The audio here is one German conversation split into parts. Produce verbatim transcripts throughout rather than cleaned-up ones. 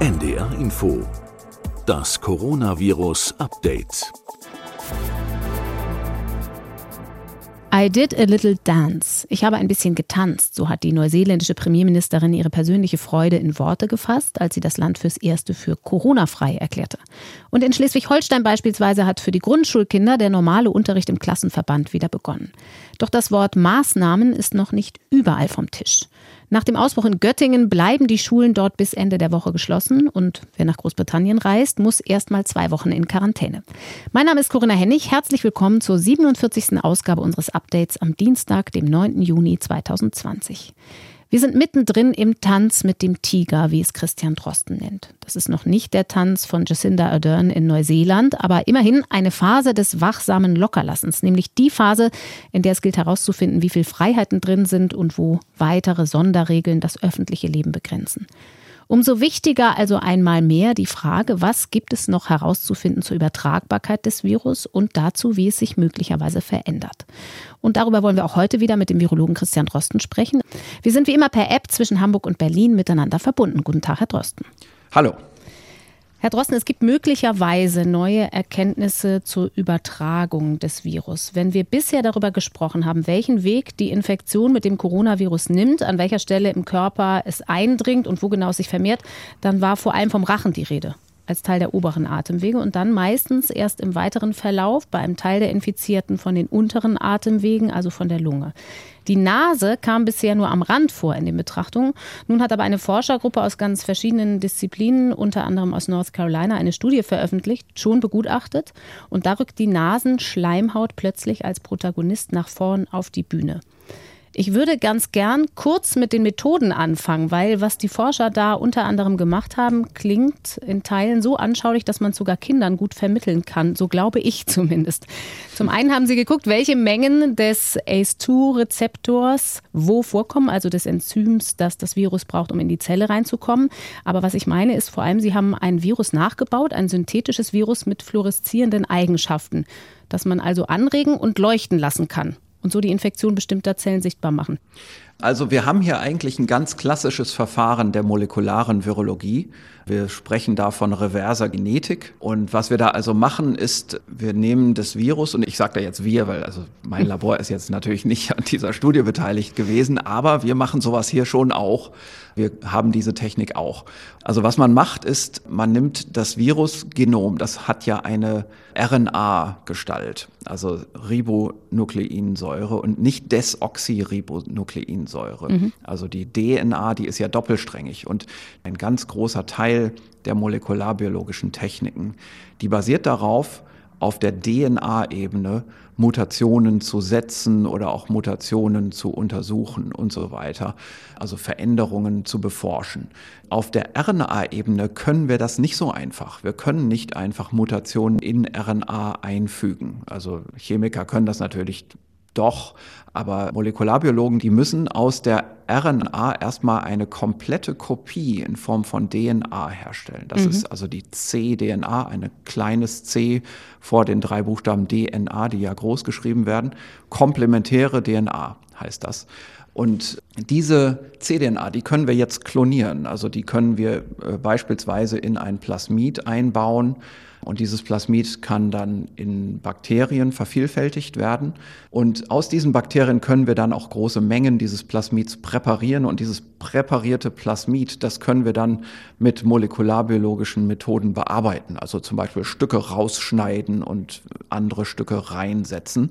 N D R Info. Das Coronavirus-Update. I did a little dance. Ich habe ein bisschen getanzt, so hat die neuseeländische Premierministerin ihre persönliche Freude in Worte gefasst, als sie das Land fürs Erste für Corona-frei erklärte. Und in Schleswig-Holstein beispielsweise hat für die Grundschulkinder der normale Unterricht im Klassenverband wieder begonnen. Doch das Wort Maßnahmen ist noch nicht überall vom Tisch. Nach dem Ausbruch in Göttingen bleiben die Schulen dort bis Ende der Woche geschlossen und wer nach Großbritannien reist, muss erst mal zwei Wochen in Quarantäne. Mein Name ist Corinna Hennig, herzlich willkommen zur siebenundvierzigsten Ausgabe unseres Updates am Dienstag, dem neunten Juni zweitausendzwanzig. Wir sind mittendrin im Tanz mit dem Tiger, wie es Christian Drosten nennt. Das ist noch nicht der Tanz von Jacinda Ardern in Neuseeland, aber immerhin eine Phase des wachsamen Lockerlassens, nämlich die Phase, in der es gilt herauszufinden, wie viel Freiheiten drin sind und wo weitere Sonderregeln das öffentliche Leben begrenzen. Umso wichtiger also einmal mehr die Frage, was gibt es noch herauszufinden zur Übertragbarkeit des Virus und dazu, wie es sich möglicherweise verändert. Und darüber wollen wir auch heute wieder mit dem Virologen Christian Drosten sprechen. Wir sind wie immer per App zwischen Hamburg und Berlin miteinander verbunden. Guten Tag, Herr Drosten. Hallo. Herr Drosten, es gibt möglicherweise neue Erkenntnisse zur Übertragung des Virus. Wenn wir bisher darüber gesprochen haben, welchen Weg die Infektion mit dem Coronavirus nimmt, an welcher Stelle im Körper es eindringt und wo genau es sich vermehrt, dann war vor allem vom Rachen die Rede, als Teil der oberen Atemwege und dann meistens erst im weiteren Verlauf bei einem Teil der Infizierten von den unteren Atemwegen, also von der Lunge. Die Nase kam bisher nur am Rand vor in den Betrachtungen. Nun hat aber eine Forschergruppe aus ganz verschiedenen Disziplinen, unter anderem aus North Carolina, eine Studie veröffentlicht, schon begutachtet. Und da rückt die Nasenschleimhaut plötzlich als Protagonist nach vorn auf die Bühne. Ich würde ganz gern kurz mit den Methoden anfangen, weil was die Forscher da unter anderem gemacht haben, klingt in Teilen so anschaulich, dass man es sogar Kindern gut vermitteln kann. So glaube ich zumindest. Zum einen haben sie geguckt, welche Mengen des A C E zwei Rezeptors wo vorkommen, also des Enzyms, das das Virus braucht, um in die Zelle reinzukommen. Aber was ich meine, ist vor allem, sie haben ein Virus nachgebaut, ein synthetisches Virus mit fluoreszierenden Eigenschaften, das man also anregen und leuchten lassen kann. Und so die Infektion bestimmter Zellen sichtbar machen. Also wir haben hier eigentlich ein ganz klassisches Verfahren der molekularen Virologie. Wir sprechen da von reverser Genetik. Und was wir da also machen, ist, wir nehmen das Virus, und ich sage da jetzt wir, weil also mein Labor ist jetzt natürlich nicht an dieser Studie beteiligt gewesen, aber wir machen sowas hier schon auch. Wir haben diese Technik auch. Also was man macht, ist, man nimmt das Virusgenom, das hat ja eine R N A-Gestalt, also Ribonukleinsäure und nicht Desoxyribonukleinsäure. Mhm. Also die D N A, die ist ja doppelsträngig und ein ganz großer Teil der molekularbiologischen Techniken, die basiert darauf, auf der D N A-Ebene Mutationen zu setzen oder auch Mutationen zu untersuchen und so weiter, also Veränderungen zu beforschen. Auf der R N A-Ebene können wir das nicht so einfach. Wir können nicht einfach Mutationen in R N A einfügen. Also Chemiker können das natürlich doch, aber Molekularbiologen, die müssen aus der R N A erstmal eine komplette Kopie in Form von D N A herstellen. Das mhm. ist also die cDNA, ein kleines C vor den drei Buchstaben D N A, die ja groß geschrieben werden. Komplementäre D N A heißt das. Und diese cDNA, die können wir jetzt klonieren. Also die können wir äh, beispielsweise in ein Plasmid einbauen. Und dieses Plasmid kann dann in Bakterien vervielfältigt werden. Und aus diesen Bakterien können wir dann auch große Mengen dieses Plasmids präparieren. Und dieses präparierte Plasmid, das können wir dann mit molekularbiologischen Methoden bearbeiten. Also zum Beispiel Stücke rausschneiden und andere Stücke reinsetzen.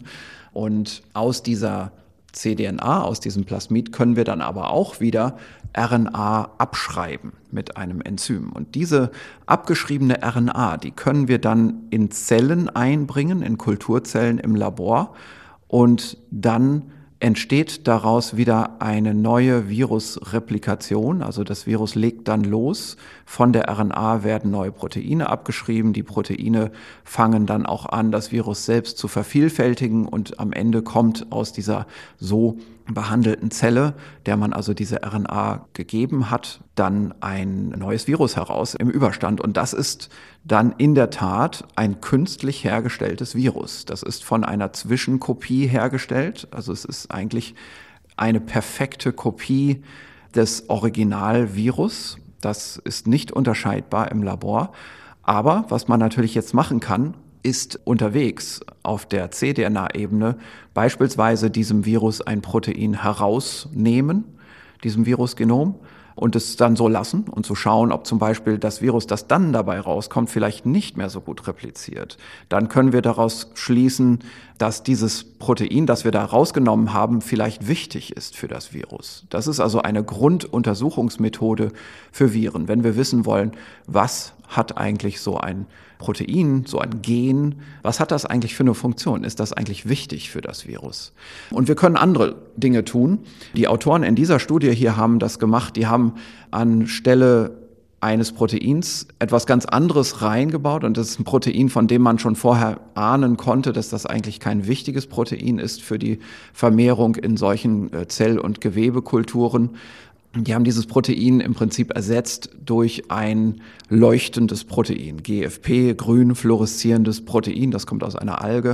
Und aus dieser cDNA, aus diesem Plasmid, können wir dann aber auch wieder R N A abschreiben mit einem Enzym. Und diese abgeschriebene R N A, die können wir dann in Zellen einbringen, in Kulturzellen im Labor. Und dann entsteht daraus wieder eine neue Virusreplikation. Also das Virus legt dann los. Von der R N A werden neue Proteine abgeschrieben. Die Proteine fangen dann auch an, das Virus selbst zu vervielfältigen. Und am Ende kommt aus dieser so behandelten Zelle, der man also diese R N A gegeben hat, dann ein neues Virus heraus im Überstand. Und das ist dann in der Tat ein künstlich hergestelltes Virus. Das ist von einer Zwischenkopie hergestellt. Also es ist eigentlich eine perfekte Kopie des Originalvirus. Das ist nicht unterscheidbar im Labor. Aber was man natürlich jetzt machen kann, ist unterwegs auf der cDNA-Ebene beispielsweise diesem Virus ein Protein herausnehmen, diesem Virusgenom, und es dann so lassen und zu schauen, ob zum Beispiel das Virus, das dann dabei rauskommt, vielleicht nicht mehr so gut repliziert. Dann können wir daraus schließen, dass dieses Protein, das wir da rausgenommen haben, vielleicht wichtig ist für das Virus. Das ist also eine Grunduntersuchungsmethode für Viren. Wenn wir wissen wollen, was hat eigentlich so ein Protein, so ein Gen, was hat das eigentlich für eine Funktion? Ist das eigentlich wichtig für das Virus? Und wir können andere Dinge tun. Die Autoren in dieser Studie hier haben das gemacht. Die haben anstelle eines Proteins etwas ganz anderes reingebaut. Und das ist ein Protein, von dem man schon vorher ahnen konnte, dass das eigentlich kein wichtiges Protein ist für die Vermehrung in solchen Zell- und Gewebekulturen. Die haben dieses Protein im Prinzip ersetzt durch ein leuchtendes Protein, G F P, grün fluoreszierendes Protein, das kommt aus einer Alge.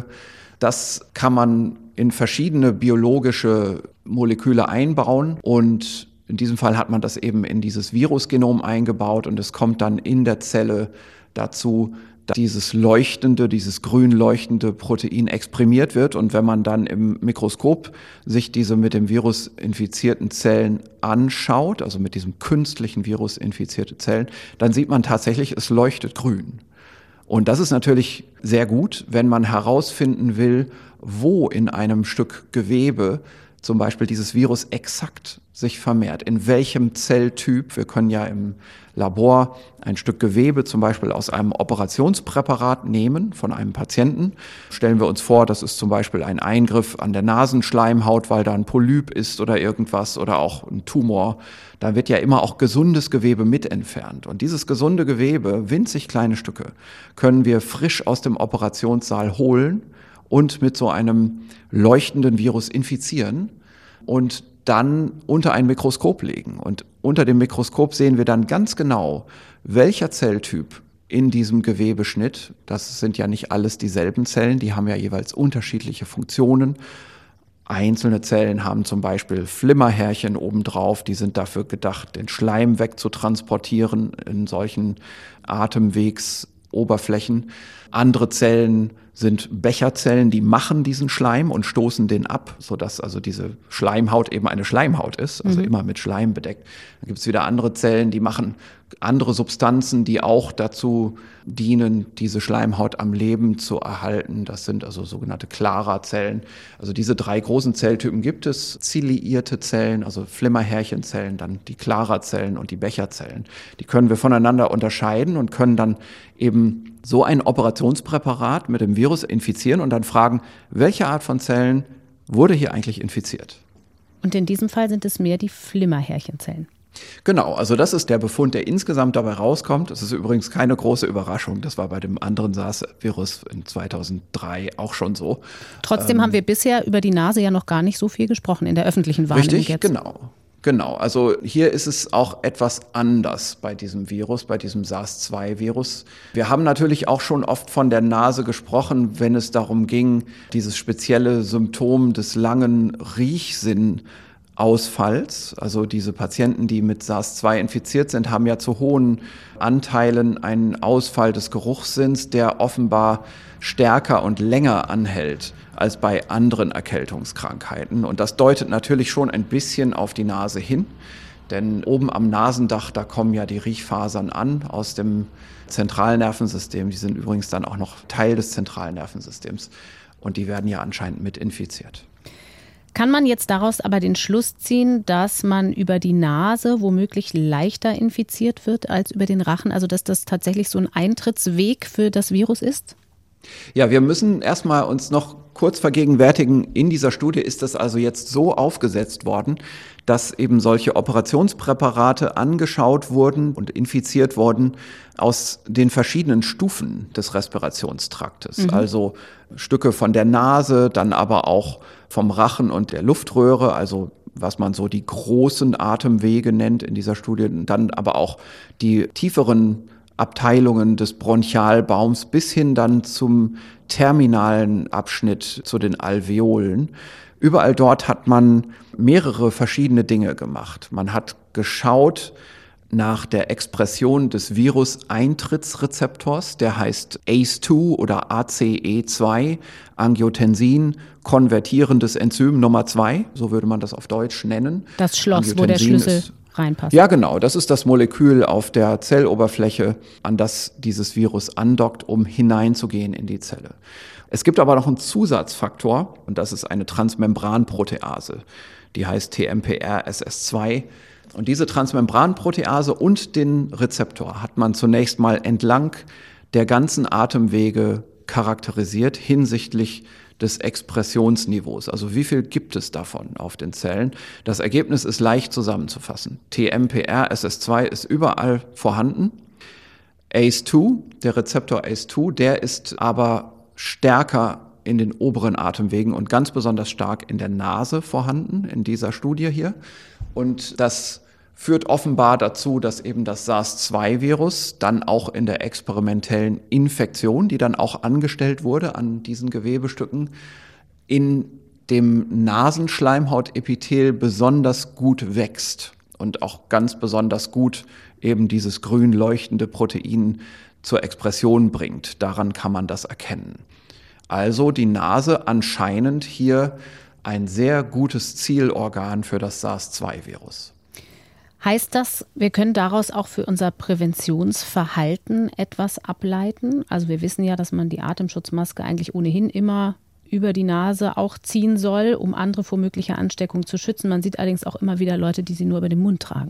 Das kann man in verschiedene biologische Moleküle einbauen und in diesem Fall hat man das eben in dieses Virusgenom eingebaut und es kommt dann in der Zelle dazu, dass dieses leuchtende, dieses grün leuchtende Protein exprimiert wird. Und wenn man dann im Mikroskop sich diese mit dem Virus infizierten Zellen anschaut, also mit diesem künstlichen Virus infizierte Zellen, dann sieht man tatsächlich, es leuchtet grün. Und das ist natürlich sehr gut, wenn man herausfinden will, wo in einem Stück Gewebe zum Beispiel dieses Virus exakt sich vermehrt, in welchem Zelltyp. Wir können ja im Labor ein Stück Gewebe zum Beispiel aus einem Operationspräparat nehmen von einem Patienten. Stellen wir uns vor, das ist zum Beispiel ein Eingriff an der Nasenschleimhaut, weil da ein Polyp ist oder irgendwas oder auch ein Tumor. Da wird ja immer auch gesundes Gewebe mit entfernt. Und dieses gesunde Gewebe, winzig kleine Stücke, können wir frisch aus dem Operationssaal holen und mit so einem leuchtenden Virus infizieren und dann unter ein Mikroskop legen. Und unter dem Mikroskop sehen wir dann ganz genau, welcher Zelltyp in diesem Gewebeschnitt, das sind ja nicht alles dieselben Zellen, die haben ja jeweils unterschiedliche Funktionen. Einzelne Zellen haben zum Beispiel Flimmerhärchen obendrauf, die sind dafür gedacht, den Schleim wegzutransportieren in solchen Atemwegsoberflächen. Andere Zellen sind Becherzellen, die machen diesen Schleim und stoßen den ab, sodass also diese Schleimhaut eben eine Schleimhaut ist, also mhm. immer mit Schleim bedeckt. Dann gibt es wieder andere Zellen, die machen andere Substanzen, die auch dazu dienen, diese Schleimhaut am Leben zu erhalten. Das sind also sogenannte Clara-Zellen. Also diese drei großen Zelltypen gibt es. Ziliierte Zellen, also Flimmerhärchenzellen, dann die Clara-Zellen und die Becherzellen. Die können wir voneinander unterscheiden und können dann eben so ein Operationspräparat mit dem Virus infizieren und dann fragen, welche Art von Zellen wurde hier eigentlich infiziert? Und in diesem Fall sind es mehr die Flimmerhärchenzellen. Genau, also das ist der Befund, der insgesamt dabei rauskommt. Das ist übrigens keine große Überraschung. Das war bei dem anderen SARS-Virus in zweitausenddrei auch schon so. Trotzdem ähm, haben wir bisher über die Nase ja noch gar nicht so viel gesprochen in der öffentlichen Wahrnehmung. Richtig, jetzt. genau. Genau, also hier ist es auch etwas anders bei diesem Virus, bei diesem SARS zwei Virus. Wir haben natürlich auch schon oft von der Nase gesprochen, wenn es darum ging, dieses spezielle Symptom des langen Riechsinnausfalls. Also diese Patienten, die mit SARS zwei infiziert sind, haben ja zu hohen Anteilen einen Ausfall des Geruchssinns, der offenbar stärker und länger anhält als bei anderen Erkältungskrankheiten. Und das deutet natürlich schon ein bisschen auf die Nase hin, denn oben am Nasendach, da kommen ja die Riechfasern an aus dem Zentralnervensystem. Die sind übrigens dann auch noch Teil des Zentralnervensystems und die werden ja anscheinend mit infiziert. Kann man jetzt daraus aber den Schluss ziehen, dass man über die Nase womöglich leichter infiziert wird als über den Rachen? Also dass das tatsächlich so ein Eintrittsweg für das Virus ist? Ja, wir müssen erstmal uns noch kurz vergegenwärtigen, in dieser Studie ist das also jetzt so aufgesetzt worden, dass eben solche Operationspräparate angeschaut wurden und infiziert wurden aus den verschiedenen Stufen des Respirationstraktes. Mhm. Also Stücke von der Nase, dann aber auch vom Rachen und der Luftröhre, also was man so die großen Atemwege nennt in dieser Studie, dann aber auch die tieferen Abteilungen des Bronchialbaums bis hin dann zum terminalen Abschnitt zu den Alveolen. Überall dort hat man mehrere verschiedene Dinge gemacht. Man hat geschaut nach der Expression des Virus-Eintrittsrezeptors, der heißt A C E zwei oder A C E zwei, Angiotensin, konvertierendes Enzym Nummer zwei, so würde man das auf Deutsch nennen. Das Schloss, wo der Schlüssel ist, reinpasst. Ja, genau. Das ist das Molekül auf der Zelloberfläche, an das dieses Virus andockt, um hineinzugehen in die Zelle. Es gibt aber noch einen Zusatzfaktor, und das ist eine Transmembranprotease. Die heißt T M P R S S zwei. Und diese Transmembranprotease und den Rezeptor hat man zunächst mal entlang der ganzen Atemwege charakterisiert hinsichtlich des Expressionsniveaus. Also wie viel gibt es davon auf den Zellen? Das Ergebnis ist leicht zusammenzufassen. T M P R S S zwei ist überall vorhanden. A C E zwei, der Rezeptor A C E zwei, der ist aber stärker in den oberen Atemwegen und ganz besonders stark in der Nase vorhanden, in dieser Studie hier. Und das führt offenbar dazu, dass eben das SARS zwei Virus dann auch in der experimentellen Infektion, die dann auch angestellt wurde an diesen Gewebestücken, in dem Nasenschleimhautepithel besonders gut wächst und auch ganz besonders gut eben dieses grün leuchtende Protein zur Expression bringt. Daran kann man das erkennen. Also die Nase anscheinend hier ein sehr gutes Zielorgan für das SARS zwei Virus. Heißt das, wir können daraus auch für unser Präventionsverhalten etwas ableiten? Also wir wissen ja, dass man die Atemschutzmaske eigentlich ohnehin immer über die Nase auch ziehen soll, um andere vor möglicher Ansteckung zu schützen. Man sieht allerdings auch immer wieder Leute, die sie nur über den Mund tragen.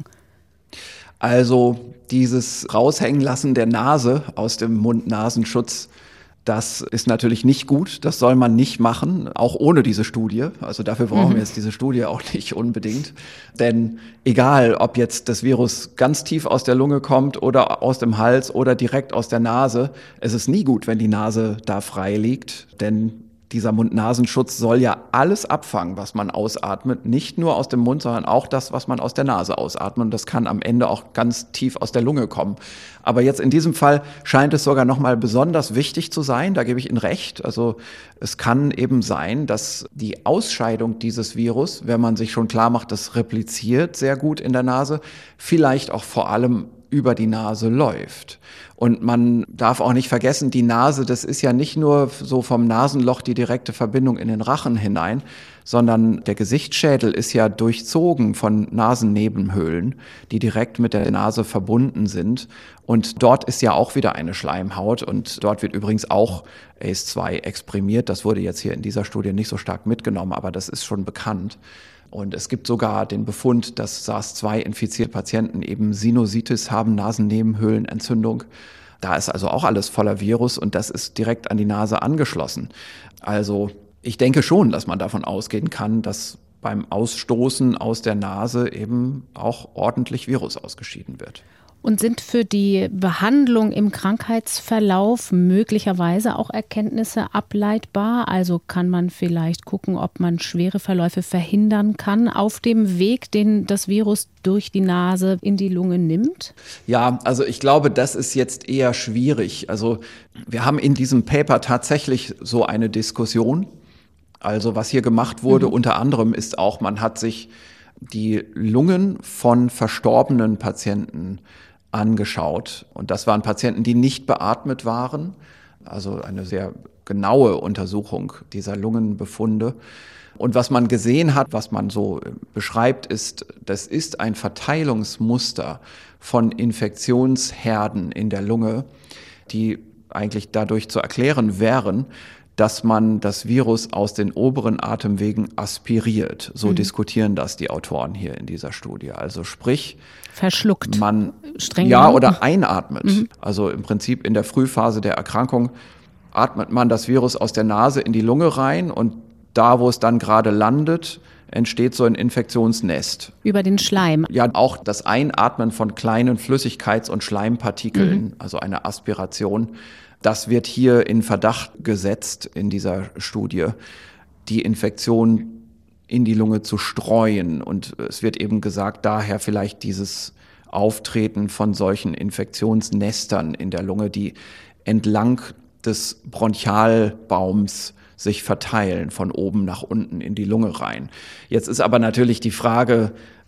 Also dieses Raushängenlassen der Nase aus dem Mund-Nasenschutz, das ist natürlich nicht gut, das soll man nicht machen, auch ohne diese Studie. Also dafür brauchen mhm. wir jetzt diese Studie auch nicht unbedingt. Denn egal, ob jetzt das Virus ganz tief aus der Lunge kommt oder aus dem Hals oder direkt aus der Nase, es ist nie gut, wenn die Nase da frei liegt, denn dieser Mund-Nasenschutz soll ja alles abfangen, was man ausatmet. Nicht nur aus dem Mund, sondern auch das, was man aus der Nase ausatmet. Und das kann am Ende auch ganz tief aus der Lunge kommen. Aber jetzt in diesem Fall scheint es sogar noch mal besonders wichtig zu sein. Da gebe ich Ihnen recht. Also es kann eben sein, dass die Ausscheidung dieses Virus, wenn man sich schon klar macht, das repliziert sehr gut in der Nase, vielleicht auch vor allem über die Nase läuft. Und man darf auch nicht vergessen, die Nase, das ist ja nicht nur so vom Nasenloch die direkte Verbindung in den Rachen hinein, sondern der Gesichtsschädel ist ja durchzogen von Nasennebenhöhlen, die direkt mit der Nase verbunden sind. Und dort ist ja auch wieder eine Schleimhaut und dort wird übrigens auch A C E zwei exprimiert. Das wurde jetzt hier in dieser Studie nicht so stark mitgenommen, aber das ist schon bekannt. Und es gibt sogar den Befund, dass SARS zwei infizierte Patienten eben Sinusitis haben, Nasennebenhöhlenentzündung. Da ist also auch alles voller Virus und das ist direkt an die Nase angeschlossen. Also ich denke schon, dass man davon ausgehen kann, dass beim Ausstoßen aus der Nase eben auch ordentlich Virus ausgeschieden wird. Und sind für die Behandlung im Krankheitsverlauf möglicherweise auch Erkenntnisse ableitbar? Also kann man vielleicht gucken, ob man schwere Verläufe verhindern kann auf dem Weg, den das Virus durch die Nase in die Lunge nimmt? Ja, also ich glaube, das ist jetzt eher schwierig. Also wir haben in diesem Paper tatsächlich so eine Diskussion. Also was hier gemacht wurde, mhm. unter anderem ist auch, man hat sich die Lungen von verstorbenen Patienten angeschaut. Und das waren Patienten, die nicht beatmet waren. Also eine sehr genaue Untersuchung dieser Lungenbefunde. Und was man gesehen hat, was man so beschreibt, ist, das ist ein Verteilungsmuster von Infektionsherden in der Lunge, die eigentlich dadurch zu erklären wären, dass man das Virus aus den oberen Atemwegen aspiriert. So mhm. diskutieren das die Autoren hier in dieser Studie. Also sprich, verschluckt. Man streng ja genug. Oder einatmet. Mhm. Also im Prinzip in der Frühphase der Erkrankung atmet man das Virus aus der Nase in die Lunge rein und da, wo es dann gerade landet, entsteht so ein Infektionsnest. Über den Schleim. Ja, auch das Einatmen von kleinen Flüssigkeits- und Schleimpartikeln, mhm. also eine Aspiration, das wird hier in Verdacht gesetzt in dieser Studie, die Infektion in die Lunge zu streuen. Und es wird eben gesagt, daher vielleicht dieses Auftreten von solchen Infektionsnestern in der Lunge, die entlang des Bronchialbaums sich verteilen, von oben nach unten in die Lunge rein. Jetzt ist aber natürlich die Frage,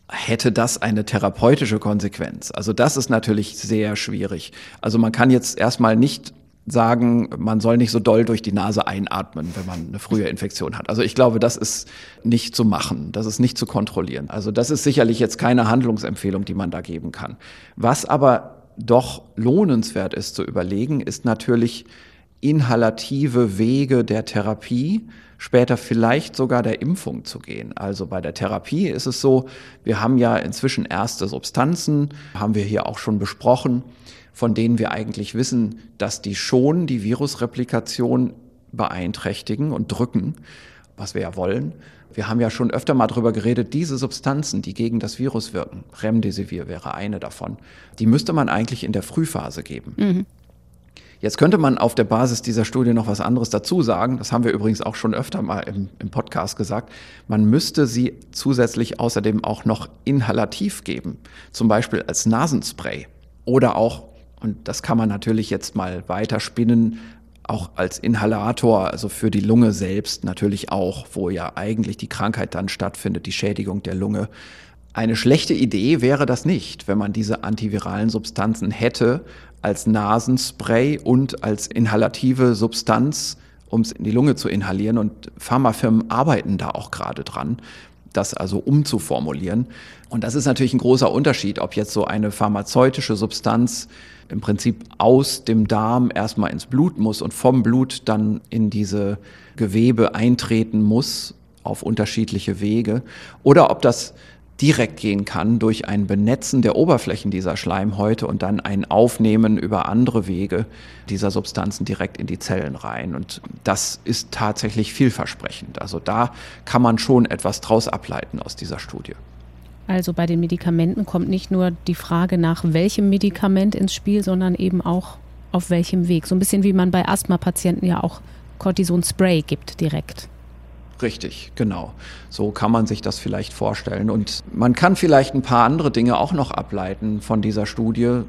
hätte das eine therapeutische Konsequenz? Also das ist natürlich sehr schwierig. Also man kann jetzt erstmal nicht sagen, man soll nicht so doll durch die Nase einatmen, wenn man eine frühe Infektion hat. Also ich glaube, das ist nicht zu machen, das ist nicht zu kontrollieren. Also das ist sicherlich jetzt keine Handlungsempfehlung, die man da geben kann. Was aber doch lohnenswert ist zu überlegen, ist natürlich inhalative Wege der Therapie, später vielleicht sogar der Impfung zu gehen. Also bei der Therapie ist es so, wir haben ja inzwischen erste Substanzen, haben wir hier auch schon besprochen, von denen wir eigentlich wissen, dass die schon die Virusreplikation beeinträchtigen und drücken, was wir ja wollen. Wir haben ja schon öfter mal darüber geredet, diese Substanzen, die gegen das Virus wirken, Remdesivir wäre eine davon, die müsste man eigentlich in der Frühphase geben. Mhm. Jetzt könnte man auf der Basis dieser Studie noch was anderes dazu sagen. Das haben wir übrigens auch schon öfter mal im, im Podcast gesagt. Man müsste sie zusätzlich außerdem auch noch inhalativ geben, zum Beispiel als Nasenspray oder auch, und das kann man natürlich jetzt mal weiterspinnen, auch als Inhalator, also für die Lunge selbst natürlich auch, wo ja eigentlich die Krankheit dann stattfindet, die Schädigung der Lunge. Eine schlechte Idee wäre das nicht, wenn man diese antiviralen Substanzen hätte als Nasenspray und als inhalative Substanz, um es in die Lunge zu inhalieren. Und Pharmafirmen arbeiten da auch gerade dran, das also umzuformulieren. Und das ist natürlich ein großer Unterschied, ob jetzt so eine pharmazeutische Substanz im Prinzip aus dem Darm erstmal ins Blut muss und vom Blut dann in diese Gewebe eintreten muss auf unterschiedliche Wege, oder ob das direkt gehen kann durch ein Benetzen der Oberflächen dieser Schleimhäute und dann ein Aufnehmen über andere Wege dieser Substanzen direkt in die Zellen rein. Und das ist tatsächlich vielversprechend. Also da kann man schon etwas draus ableiten aus dieser Studie. Also bei den Medikamenten kommt nicht nur die Frage nach welchem Medikament ins Spiel, sondern eben auch auf welchem Weg. So ein bisschen wie man bei Asthma-Patienten ja auch Cortison-Spray gibt direkt. Richtig, genau. So kann man sich das vielleicht vorstellen. Und man kann vielleicht ein paar andere Dinge auch noch ableiten von dieser Studie.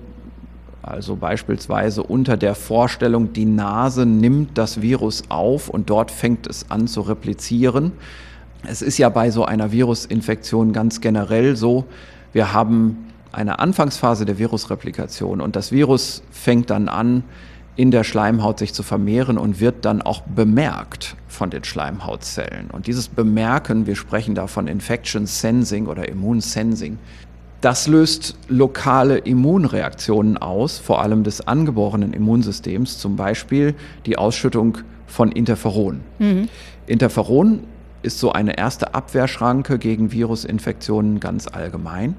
Also beispielsweise unter der Vorstellung, die Nase nimmt das Virus auf und dort fängt es an zu replizieren. Es ist ja bei so einer Virusinfektion ganz generell so, wir haben eine Anfangsphase der Virusreplikation und das Virus fängt dann an, in der Schleimhaut sich zu vermehren und wird dann auch bemerkt von den Schleimhautzellen. Und dieses Bemerken, wir sprechen da von Infection Sensing oder Immunsensing, das löst lokale Immunreaktionen aus, vor allem des angeborenen Immunsystems, zum Beispiel die Ausschüttung von Interferon. Mhm. Interferon ist so eine erste Abwehrschranke gegen Virusinfektionen ganz allgemein.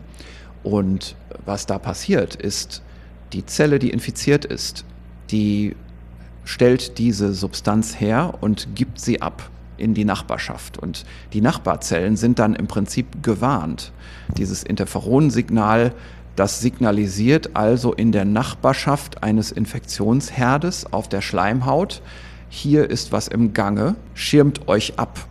Und was da passiert, ist, die Zelle, die infiziert ist, die stellt diese Substanz her und gibt sie ab in die Nachbarschaft. Und die Nachbarzellen sind dann im Prinzip gewarnt. Dieses Interferonsignal, das signalisiert also in der Nachbarschaft eines Infektionsherdes auf der Schleimhaut, hier ist was im Gange, schirmt euch ab.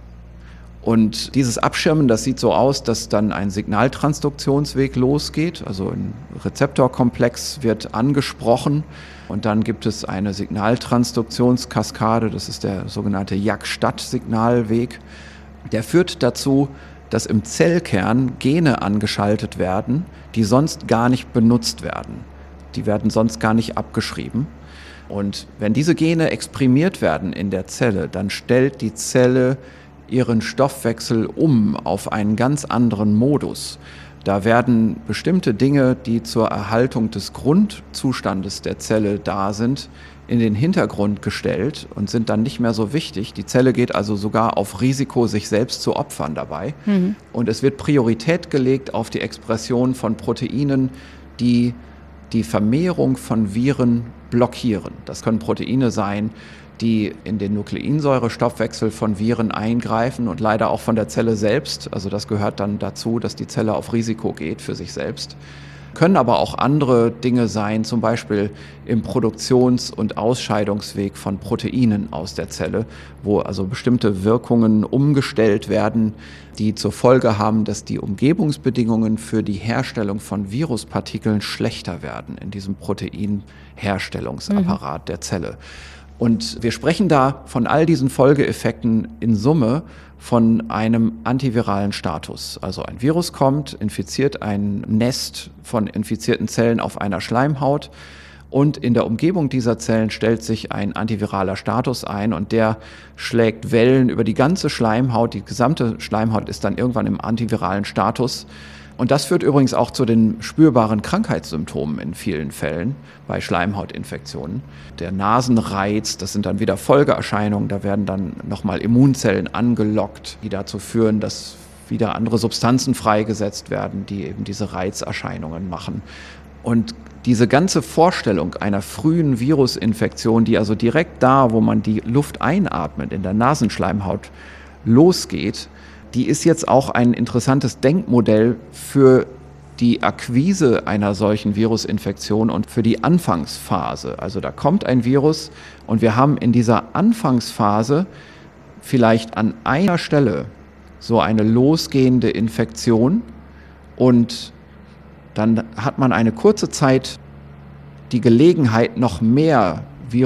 Und dieses Abschirmen, das sieht so aus, dass dann ein Signaltransduktionsweg losgeht, also ein Rezeptorkomplex wird angesprochen und dann gibt es eine Signaltransduktionskaskade, das ist der sogenannte Jak-Stadt-Signalweg. Der führt dazu, dass im Zellkern Gene angeschaltet werden, die sonst gar nicht benutzt werden. Die werden sonst gar nicht abgeschrieben. Und wenn diese Gene exprimiert werden in der Zelle, dann stellt die Zelle ihren Stoffwechsel um auf einen ganz anderen Modus. Da werden bestimmte Dinge, die zur Erhaltung des Grundzustandes der Zelle da sind, in den Hintergrund gestellt und sind dann nicht mehr so wichtig. Die Zelle geht also sogar auf Risiko, sich selbst zu opfern dabei. Mhm. Und es wird Priorität gelegt auf die Expression von Proteinen, die die Vermehrung von Viren blockieren. Das können Proteine sein, die in den Nukleinsäurestoffwechsel von Viren eingreifen und leider auch von der Zelle selbst. Also das gehört dann dazu, dass die Zelle auf Risiko geht für sich selbst. Können aber auch andere Dinge sein, zum Beispiel im Produktions- und Ausscheidungsweg von Proteinen aus der Zelle, wo also bestimmte Wirkungen umgestellt werden, die zur Folge haben, dass die Umgebungsbedingungen für die Herstellung von Viruspartikeln schlechter werden in diesem Proteinherstellungsapparat mhm. der Zelle. Und wir sprechen da von all diesen Folgeeffekten in Summe von einem antiviralen Status. Also ein Virus kommt, infiziert ein Nest von infizierten Zellen auf einer Schleimhaut und in der Umgebung dieser Zellen stellt sich ein antiviraler Status ein und der schlägt Wellen über die ganze Schleimhaut. Die gesamte Schleimhaut ist dann irgendwann im antiviralen Status. Und das führt übrigens auch zu den spürbaren Krankheitssymptomen in vielen Fällen bei Schleimhautinfektionen. Der Nasenreiz, das sind dann wieder Folgeerscheinungen, da werden dann nochmal Immunzellen angelockt, die dazu führen, dass wieder andere Substanzen freigesetzt werden, die eben diese Reizerscheinungen machen. Und diese ganze Vorstellung einer frühen Virusinfektion, die also direkt da, wo man die Luft einatmet, in der Nasenschleimhaut losgeht, die ist jetzt auch ein interessantes Denkmodell für die Akquise einer solchen Virusinfektion und für die Anfangsphase. Also da kommt ein Virus und wir haben in dieser Anfangsphase vielleicht an einer Stelle so eine losgehende Infektion und dann hat man eine kurze Zeit die Gelegenheit, noch mehr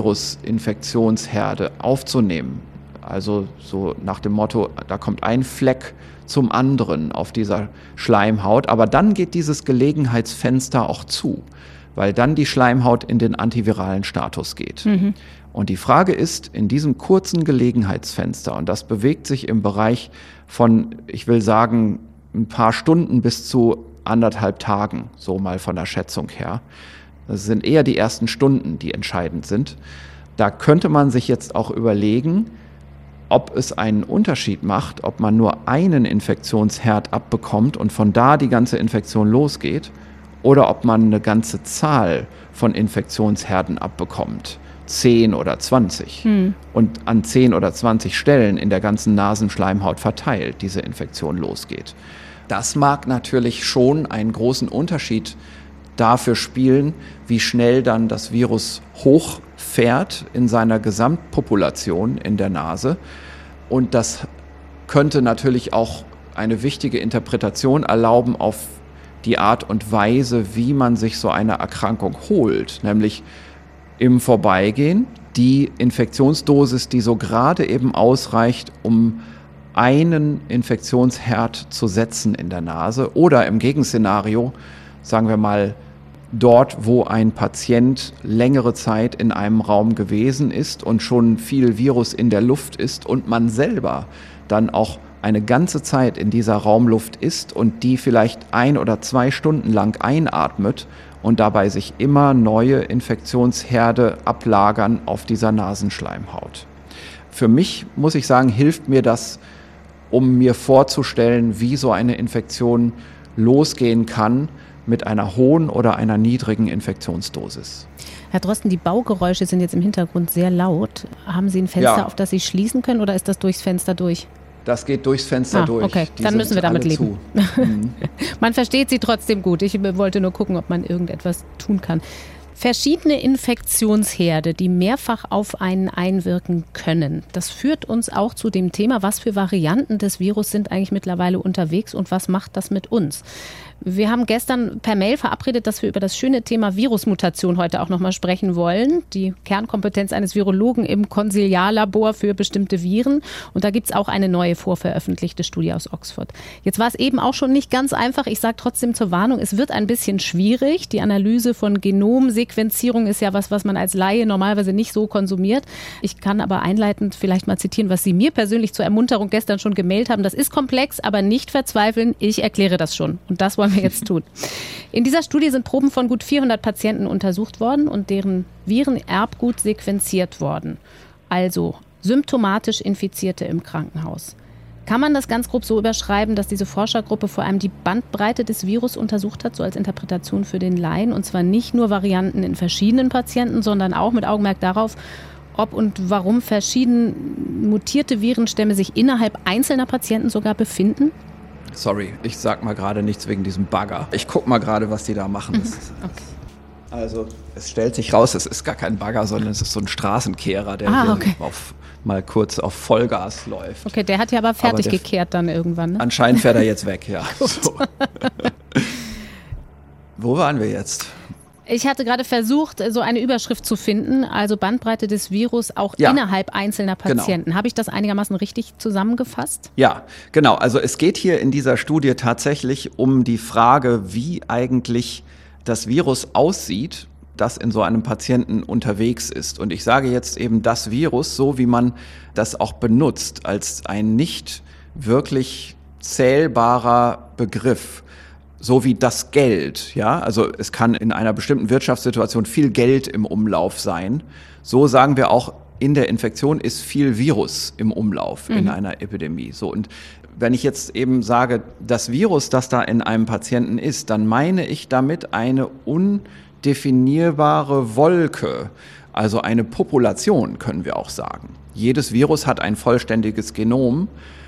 Virusinfektionsherde aufzunehmen. Also so nach dem Motto, da kommt ein Fleck zum anderen auf dieser Schleimhaut, aber dann geht dieses Gelegenheitsfenster auch zu, weil dann die Schleimhaut in den antiviralen Status geht. Mhm. Und die Frage ist, in diesem kurzen Gelegenheitsfenster, und das bewegt sich im Bereich von, ich will sagen, ein paar Stunden bis zu anderthalb Tagen, so mal von der Schätzung her. Das sind eher die ersten Stunden, die entscheidend sind. Da könnte man sich jetzt auch überlegen, ob es einen Unterschied macht, ob man nur einen Infektionsherd abbekommt und von da die ganze Infektion losgeht oder ob man eine ganze Zahl von Infektionsherden abbekommt, zehn oder zwanzig, hm. und an zehn oder zwanzig Stellen in der ganzen Nasenschleimhaut verteilt diese Infektion losgeht. Das mag natürlich schon einen großen Unterschied dafür spielen, wie schnell dann das Virus hochfährt in seiner Gesamtpopulation in der Nase. Und das könnte natürlich auch eine wichtige Interpretation erlauben auf die Art und Weise, wie man sich so eine Erkrankung holt, nämlich im Vorbeigehen die Infektionsdosis, die so gerade eben ausreicht, um einen Infektionsherd zu setzen in der Nase oder im Gegenszenario, sagen wir mal, dort, wo ein Patient längere Zeit in einem Raum gewesen ist und schon viel Virus in der Luft ist und man selber dann auch eine ganze Zeit in dieser Raumluft ist und die vielleicht ein oder zwei Stunden lang einatmet und dabei sich immer neue Infektionsherde ablagern auf dieser Nasenschleimhaut. Für mich, muss ich sagen, hilft mir das, um mir vorzustellen, wie so eine Infektion losgehen kann mit einer hohen oder einer niedrigen Infektionsdosis. Herr Drosten, die Baugeräusche sind jetzt im Hintergrund sehr laut. Haben Sie ein Fenster, ja, auf das Sie schließen können, oder ist das durchs Fenster durch? Das geht durchs Fenster ah, durch. Okay, die dann müssen wir damit leben. Mhm. Man versteht Sie trotzdem gut. Ich wollte nur gucken, ob man irgendetwas tun kann. Verschiedene Infektionsherde, die mehrfach auf einen einwirken können. Das führt uns auch zu dem Thema, was für Varianten des Virus sind eigentlich mittlerweile unterwegs und was macht das mit uns? Wir haben gestern per Mail verabredet, dass wir über das schöne Thema Virusmutation heute auch nochmal sprechen wollen. Die Kernkompetenz eines Virologen im Konsiliarlabor für bestimmte Viren. Und da gibt es auch eine neue vorveröffentlichte Studie aus Oxford. Jetzt war es eben auch schon nicht ganz einfach. Ich sage trotzdem zur Warnung, es wird ein bisschen schwierig. Die Analyse von Genomsequenzierung ist ja was, was man als Laie normalerweise nicht so konsumiert. Ich kann aber einleitend vielleicht mal zitieren, was Sie mir persönlich zur Ermunterung gestern schon gemailt haben. Das ist komplex, aber nicht verzweifeln. Ich erkläre das schon. Und das wollen wir jetzt tun. In dieser Studie sind Proben von gut vierhundert Patienten untersucht worden und deren Virenerbgut sequenziert worden. Also symptomatisch Infizierte im Krankenhaus. Kann man das ganz grob so überschreiben, dass diese Forschergruppe vor allem die Bandbreite des Virus untersucht hat, so als Interpretation für den Laien, und zwar nicht nur Varianten in verschiedenen Patienten, sondern auch mit Augenmerk darauf, ob und warum verschieden mutierte Virenstämme sich innerhalb einzelner Patienten sogar befinden? Sorry, ich sag mal gerade nichts wegen diesem Bagger. Ich guck mal gerade, was die da machen. Mhm. Okay. Also es stellt sich raus, es ist gar kein Bagger, sondern es ist so ein Straßenkehrer, der ah, hier okay. auf, mal kurz auf Vollgas läuft. Okay, der hat ja aber fertig aber gekehrt dann irgendwann, ne? Anscheinend fährt er jetzt weg, ja. So. Wo waren wir jetzt? Ich hatte gerade versucht, so eine Überschrift zu finden, also Bandbreite des Virus auch ja, innerhalb einzelner Patienten. Genau. Habe ich das einigermaßen richtig zusammengefasst? Ja, genau. Also es geht hier in dieser Studie tatsächlich um die Frage, wie eigentlich das Virus aussieht, das in so einem Patienten unterwegs ist. Und ich sage jetzt eben das Virus, so wie man das auch benutzt, als ein nicht wirklich zählbarer Begriff. So wie das Geld, ja, also es kann in einer bestimmten Wirtschaftssituation viel Geld im Umlauf sein. So sagen wir auch, in der Infektion ist viel Virus im Umlauf mhm. in einer Epidemie. So, und wenn ich jetzt eben sage, das Virus, das da in einem Patienten ist, dann meine ich damit eine undefinierbare Wolke, also eine Population, können wir auch sagen. Jedes Virus hat ein vollständiges Genom,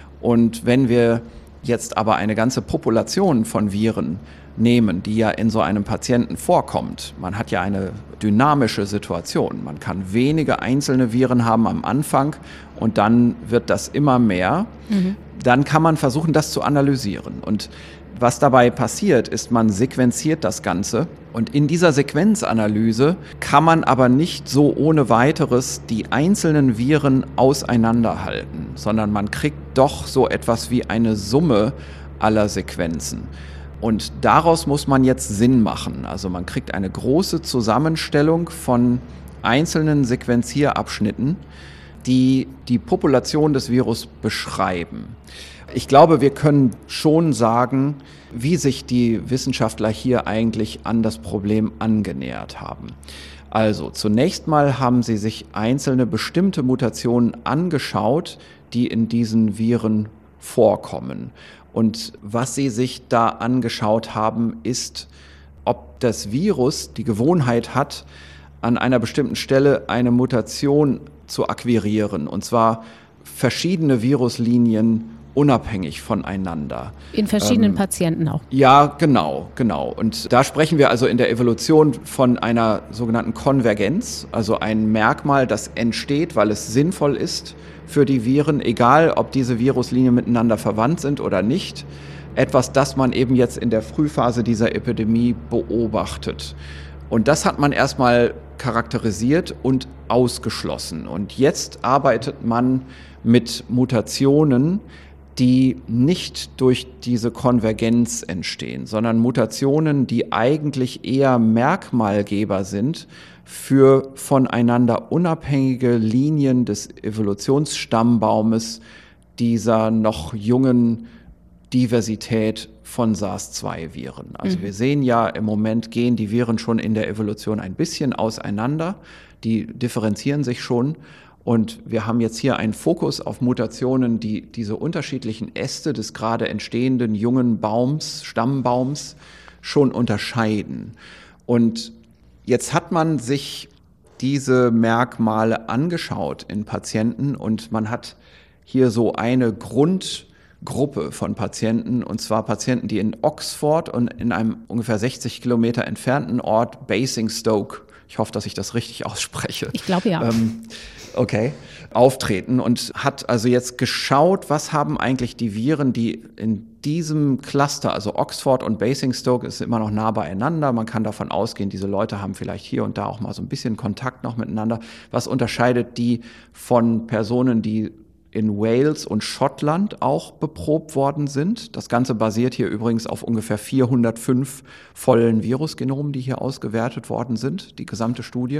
und wenn wir jetzt aber eine ganze Population von Viren nehmen, die ja in so einem Patienten vorkommt. Man hat ja eine dynamische Situation. Man kann wenige einzelne Viren haben am Anfang und dann wird das immer mehr. Mhm. Dann kann man versuchen, das zu analysieren. Und was dabei passiert, ist, man sequenziert das Ganze. Und in dieser Sequenzanalyse kann man aber nicht so ohne weiteres die einzelnen Viren auseinanderhalten, sondern man kriegt doch so etwas wie eine Summe aller Sequenzen. Und daraus muss man jetzt Sinn machen. Also man kriegt eine große Zusammenstellung von einzelnen Sequenzierabschnitten, die die Population des Virus beschreiben. Ich glaube, wir können schon sagen, wie sich die Wissenschaftler hier eigentlich an das Problem angenähert haben. Also zunächst mal haben sie sich einzelne bestimmte Mutationen angeschaut, die in diesen Viren vorkommen. Und was sie sich da angeschaut haben, ist, ob das Virus die Gewohnheit hat, an einer bestimmten Stelle eine Mutation zu akquirieren, und zwar verschiedene Viruslinien unabhängig voneinander. In verschiedenen ähm, Patienten auch. Ja, genau, genau. Und da sprechen wir also in der Evolution von einer sogenannten Konvergenz, also ein Merkmal, das entsteht, weil es sinnvoll ist für die Viren, egal ob diese Viruslinien miteinander verwandt sind oder nicht. Etwas, das man eben jetzt in der Frühphase dieser Epidemie beobachtet. Und das hat man erstmal charakterisiert und ausgeschlossen. Und jetzt arbeitet man mit Mutationen, die nicht durch diese Konvergenz entstehen, sondern Mutationen, die eigentlich eher Merkmalgeber sind für voneinander unabhängige Linien des Evolutionsstammbaumes dieser noch jungen Diversität von SARS zwei Viren. Also mhm. wir sehen ja, im Moment gehen die Viren schon in der Evolution ein bisschen auseinander, die differenzieren sich schon. Und wir haben jetzt hier einen Fokus auf Mutationen, die diese unterschiedlichen Äste des gerade entstehenden jungen Baums, Stammbaums schon unterscheiden. Und jetzt hat man sich diese Merkmale angeschaut in Patienten und man hat hier so eine Grundgruppe von Patienten, und zwar Patienten, die in Oxford und in einem ungefähr sechzig Kilometer entfernten Ort Basingstoke, ich hoffe, dass ich das richtig ausspreche. Ich glaube ja. Ähm, Okay, auftreten und hat also jetzt geschaut, was haben eigentlich die Viren, die in diesem Cluster, also Oxford und Basingstoke ist immer noch nah beieinander, man kann davon ausgehen, diese Leute haben vielleicht hier und da auch mal so ein bisschen Kontakt noch miteinander. Was unterscheidet die von Personen, die in Wales und Schottland auch beprobt worden sind? Das Ganze basiert hier übrigens auf ungefähr vierhundertfünf vollen Virusgenomen, die hier ausgewertet worden sind, die gesamte Studie.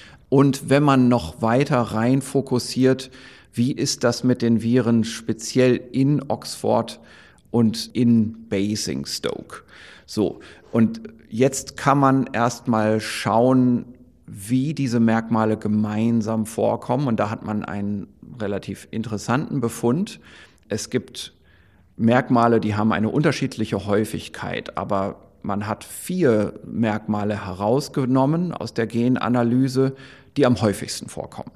Und wenn man noch weiter rein fokussiert, wie ist das mit den Viren speziell in Oxford und in Basingstoke? So, und jetzt kann man erstmal schauen, wie diese Merkmale gemeinsam vorkommen. Und da hat man einen relativ interessanten Befund. Es gibt Merkmale, die haben eine unterschiedliche Häufigkeit, aber man hat vier Merkmale herausgenommen aus der Genanalyse, die am häufigsten vorkommen.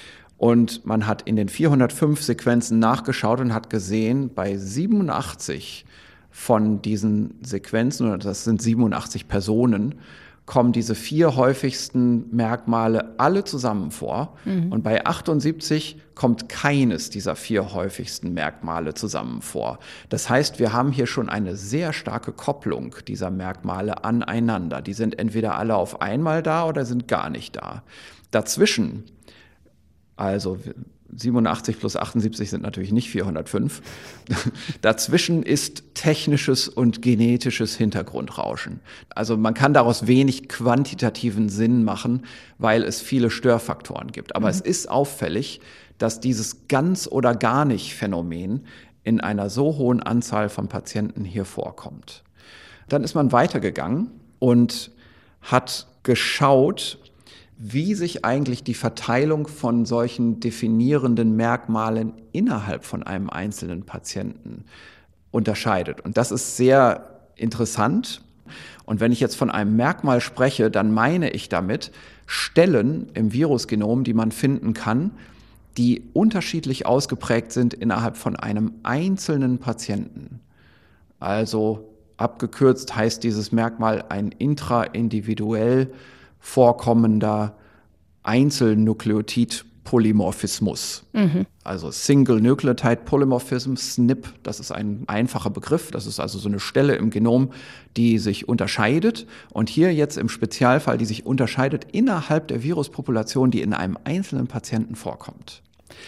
Und man hat in den vierhundertfünf Sequenzen nachgeschaut und hat gesehen, bei siebenundachtzig von diesen Sequenzen, oder das sind siebenundachtzig Personen, kommen diese vier häufigsten Merkmale alle zusammen vor. Mhm. Und bei achtundsiebzig kommt keines dieser vier häufigsten Merkmale zusammen vor. Das heißt, wir haben hier schon eine sehr starke Kopplung dieser Merkmale aneinander. Die sind entweder alle auf einmal da oder sind gar nicht da. Dazwischen, also siebenundachtzig plus achtundsiebzig sind natürlich nicht vierhundertfünf. Dazwischen ist technisches und genetisches Hintergrundrauschen. Also man kann daraus wenig quantitativen Sinn machen, weil es viele Störfaktoren gibt. Aber mhm. es ist auffällig, dass dieses ganz oder gar nicht Phänomen in einer so hohen Anzahl von Patienten hier vorkommt. Dann ist man weitergegangen und hat geschaut, wie sich eigentlich die Verteilung von solchen definierenden Merkmalen innerhalb von einem einzelnen Patienten unterscheidet. Und das ist sehr interessant. Und wenn ich jetzt von einem Merkmal spreche, dann meine ich damit Stellen im Virusgenom, die man finden kann, die unterschiedlich ausgeprägt sind innerhalb von einem einzelnen Patienten. Also abgekürzt heißt dieses Merkmal ein intraindividuell vorkommender Einzelnukleotid-Polymorphismus. Mhm. Also Single Nucleotide Polymorphism, S N P, das ist ein einfacher Begriff. Das ist also so eine Stelle im Genom, die sich unterscheidet. Und hier jetzt im Spezialfall, die sich unterscheidet innerhalb der Viruspopulation, die in einem einzelnen Patienten vorkommt.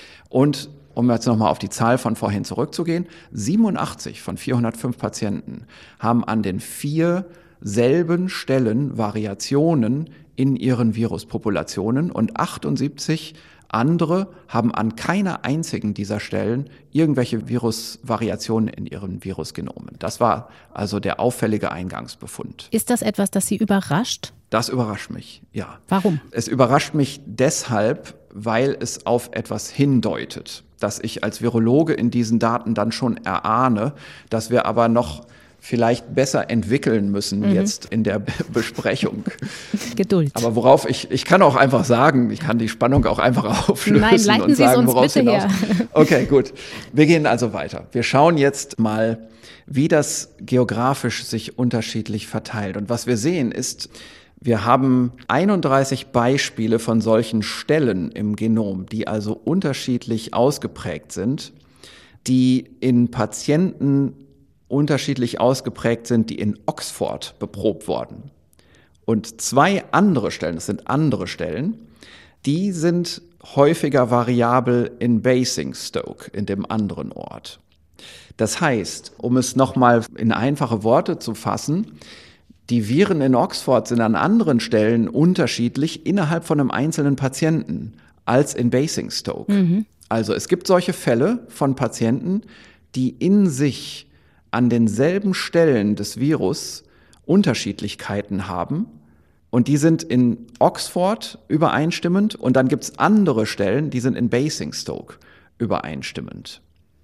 Und um jetzt nochmal auf die Zahl von vorhin zurückzugehen, siebenundachtzig von vierhundertfünf Patienten haben an den vier selben Stellen Variationen in ihren Viruspopulationen und achtundsiebzig andere haben an keiner einzigen dieser Stellen irgendwelche Virusvariationen in ihren Virusgenomen. Das war also der auffällige Eingangsbefund. Ist das etwas, das Sie überrascht? Das überrascht mich, ja. Warum? Es überrascht mich deshalb, weil es auf etwas hindeutet, das ich als Virologe in diesen Daten dann schon erahne, dass wir aber noch vielleicht besser entwickeln müssen mhm. jetzt in der Besprechung. Geduld. Aber worauf ich, ich kann auch einfach sagen, ich kann die Spannung auch einfach auflösen Nein, leiten und Sie sagen, es uns worauf es bitte hinaus. her. Okay, gut. Wir gehen also weiter. Wir schauen jetzt mal, wie das geografisch sich unterschiedlich verteilt. Und was wir sehen ist, wir haben einunddreißig Beispiele von solchen Stellen im Genom, die also unterschiedlich ausgeprägt sind, die in Patienten unterschiedlich ausgeprägt sind, die in Oxford beprobt wurden. Und zwei andere Stellen, das sind andere Stellen, die sind häufiger variabel in Basingstoke, in dem anderen Ort. Das heißt, um es nochmal in einfache Worte zu fassen, die Viren in Oxford sind an anderen Stellen unterschiedlich innerhalb von einem einzelnen Patienten als in Basingstoke. Mhm. Also es gibt solche Fälle von Patienten, die in sich an denselben Stellen des Virus Unterschiedlichkeiten haben und die sind in Oxford übereinstimmend und dann gibt es andere Stellen, die sind in Basingstoke übereinstimmend.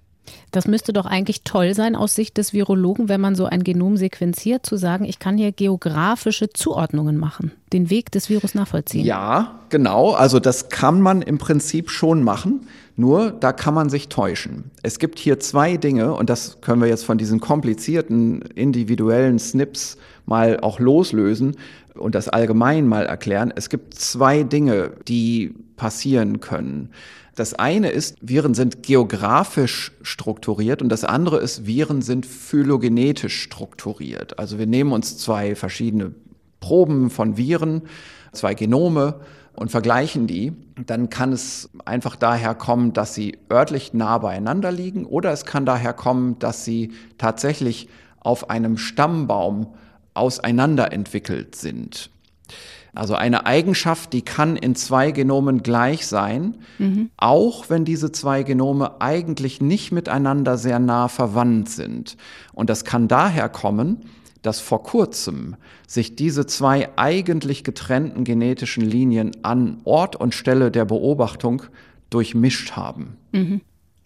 Das müsste doch eigentlich toll sein aus Sicht des Virologen, wenn man so ein Genom sequenziert, zu sagen, ich kann hier geografische Zuordnungen machen, den Weg des Virus nachvollziehen. Ja, genau. Also das kann man im Prinzip schon machen, nur da kann man sich täuschen. Es gibt hier zwei Dinge und das können wir jetzt von diesen komplizierten individuellen S N Ps mal auch loslösen und das allgemein mal erklären. Es gibt zwei Dinge, die passieren können. Das eine ist, Viren sind geografisch strukturiert und das andere ist, Viren sind phylogenetisch strukturiert. Also wir nehmen uns zwei verschiedene Proben von Viren, zwei Genome und vergleichen die. Dann kann es einfach daher kommen, dass sie örtlich nah beieinander liegen oder es kann daher kommen, dass sie tatsächlich auf einem Stammbaum auseinanderentwickelt sind. Also eine Eigenschaft, die kann in zwei Genomen gleich sein, mhm. auch wenn diese zwei Genome eigentlich nicht miteinander sehr nah verwandt sind. Und das kann daher kommen, dass vor kurzem sich diese zwei eigentlich getrennten genetischen Linien an Ort und Stelle der Beobachtung durchmischt haben. Mhm.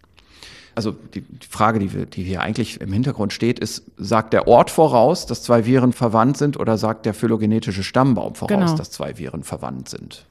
Also die, die Frage, die, wir, die hier eigentlich im Hintergrund steht, ist, sagt der Ort voraus, dass zwei Viren verwandt sind oder sagt der phylogenetische Stammbaum voraus, genau. dass zwei Viren verwandt sind?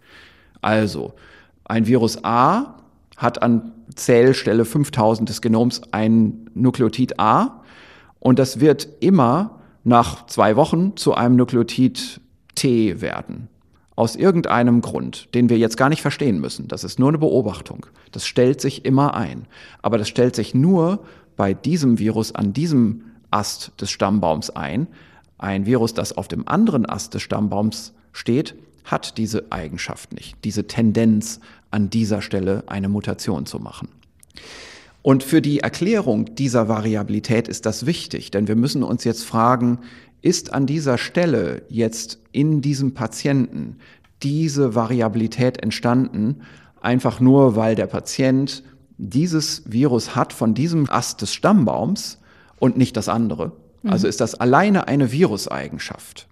Also, ein Virus A hat an Zählstelle fünftausend des Genoms ein Nukleotid A und das wird immer nach zwei Wochen zu einem Nukleotid T werden. Aus irgendeinem Grund, den wir jetzt gar nicht verstehen müssen. Das ist nur eine Beobachtung. Das stellt sich immer ein. Aber das stellt sich nur bei diesem Virus an diesem Ast des Stammbaums ein. Ein Virus, das auf dem anderen Ast des Stammbaums steht, hat diese Eigenschaft nicht, diese Tendenz, an dieser Stelle eine Mutation zu machen. Und für die Erklärung dieser Variabilität ist das wichtig, denn wir müssen uns jetzt fragen, ist an dieser Stelle jetzt in diesem Patienten diese Variabilität entstanden, einfach nur, weil der Patient dieses Virus hat von diesem Ast des Stammbaums und nicht das andere? Mhm. Also ist das alleine eine Viruseigenschaft?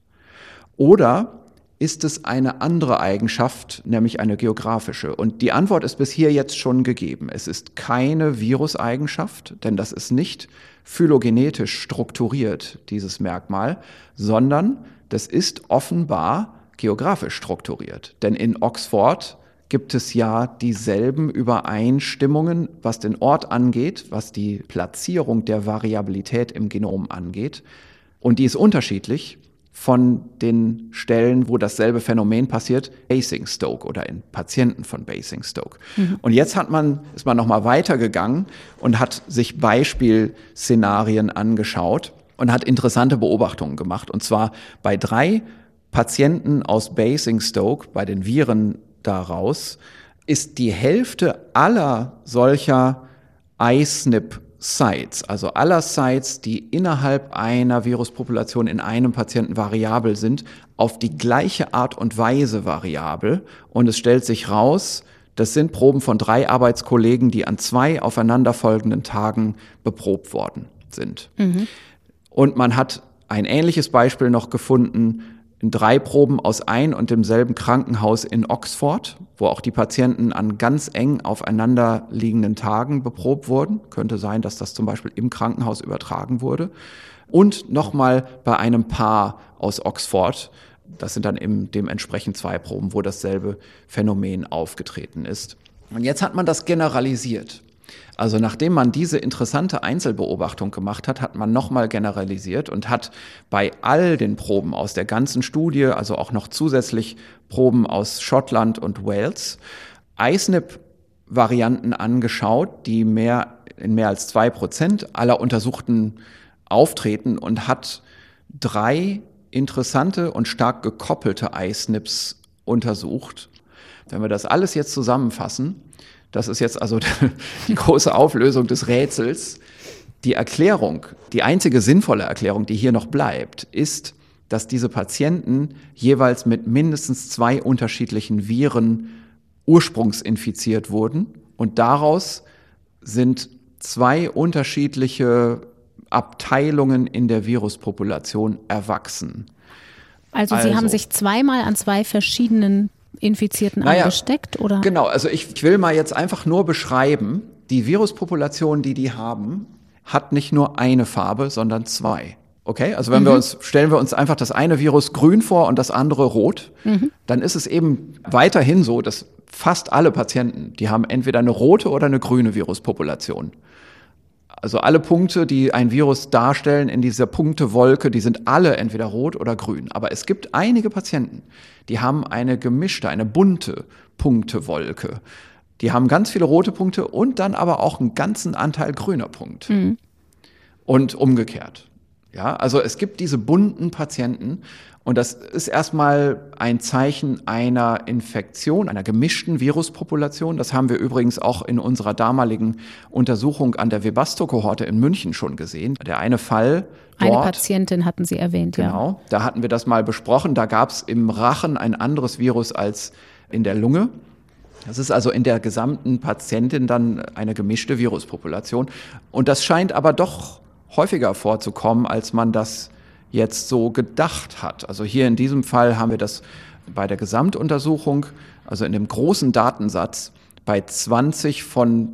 Oder ist es eine andere Eigenschaft, nämlich eine geografische? Und die Antwort ist bis hier jetzt schon gegeben. Es ist keine Viruseigenschaft, denn das ist nicht phylogenetisch strukturiert, dieses Merkmal, sondern das ist offenbar geografisch strukturiert. Denn in Oxford gibt es ja dieselben Übereinstimmungen, was den Ort angeht, was die Platzierung der Variabilität im Genom angeht. Und die ist unterschiedlich von den Stellen, wo dasselbe Phänomen passiert, Basingstoke oder in Patienten von Basingstoke. Mhm. Und jetzt hat man, ist man nochmal weitergegangen und hat sich Beispielszenarien angeschaut und hat interessante Beobachtungen gemacht. Und zwar bei drei Patienten aus Basingstoke, bei den Viren daraus, ist die Hälfte aller solcher I S N P-Sites, also aller Sites, die innerhalb einer Viruspopulation in einem Patienten variabel sind, auf die gleiche Art und Weise variabel. Und es stellt sich raus, das sind Proben von drei Arbeitskollegen, die an zwei aufeinanderfolgenden Tagen beprobt worden sind. Mhm. Und man hat ein ähnliches Beispiel noch gefunden in drei Proben aus ein und demselben Krankenhaus in Oxford, wo auch die Patienten an ganz eng aufeinander liegenden Tagen beprobt wurden. Könnte sein, dass das zum Beispiel im Krankenhaus übertragen wurde. Und nochmal bei einem Paar aus Oxford. Das sind dann eben dementsprechend zwei Proben, wo dasselbe Phänomen aufgetreten ist. Und jetzt hat man das generalisiert. Also nachdem man diese interessante Einzelbeobachtung gemacht hat, hat man nochmal generalisiert und hat bei all den Proben aus der ganzen Studie, also auch noch zusätzlich Proben aus Schottland und Wales, I S N P-Varianten angeschaut, die mehr, in mehr als zwei Prozent aller Untersuchten auftreten und hat drei interessante und stark gekoppelte I S N Ps untersucht. Wenn wir das alles jetzt zusammenfassen, das ist jetzt also die große Auflösung des Rätsels. Die Erklärung, die einzige sinnvolle Erklärung, die hier noch bleibt, ist, dass diese Patienten jeweils mit mindestens zwei unterschiedlichen Viren ursprungsinfiziert wurden. Und daraus sind zwei unterschiedliche Abteilungen in der Viruspopulation erwachsen. Also, also Sie haben sich zweimal an zwei verschiedenen Infizierten naja, angesteckt, oder? Genau, also ich, ich will mal jetzt einfach nur beschreiben, die Viruspopulation, die die haben, hat nicht nur eine Farbe, sondern zwei. Okay, also wenn mhm. wir uns, stellen wir uns einfach das eine Virus grün vor und das andere rot, mhm. dann ist es eben weiterhin so, dass fast alle Patienten, die haben entweder eine rote oder eine grüne Viruspopulation. Also alle Punkte, die ein Virus darstellen in dieser Punktewolke, die sind alle entweder rot oder grün. Aber es gibt einige Patienten, die haben eine gemischte, eine bunte Punktewolke. Die haben ganz viele rote Punkte und dann aber auch einen ganzen Anteil grüner Punkte. Mhm. Und umgekehrt. Ja, also es gibt diese bunten Patienten und das ist erstmal ein Zeichen einer Infektion, einer gemischten Viruspopulation. Das haben wir übrigens auch in unserer damaligen Untersuchung an der Webasto-Kohorte in München schon gesehen. Der eine Fall dort. Eine Patientin hatten Sie erwähnt, genau, ja. Genau, da hatten wir das mal besprochen. Da gab es im Rachen ein anderes Virus als in der Lunge. Das ist also in der gesamten Patientin dann eine gemischte Viruspopulation. Und das scheint aber doch häufiger vorzukommen, als man das jetzt so gedacht hat. Also hier in diesem Fall haben wir das bei der Gesamtuntersuchung, also in dem großen Datensatz, bei zwanzig von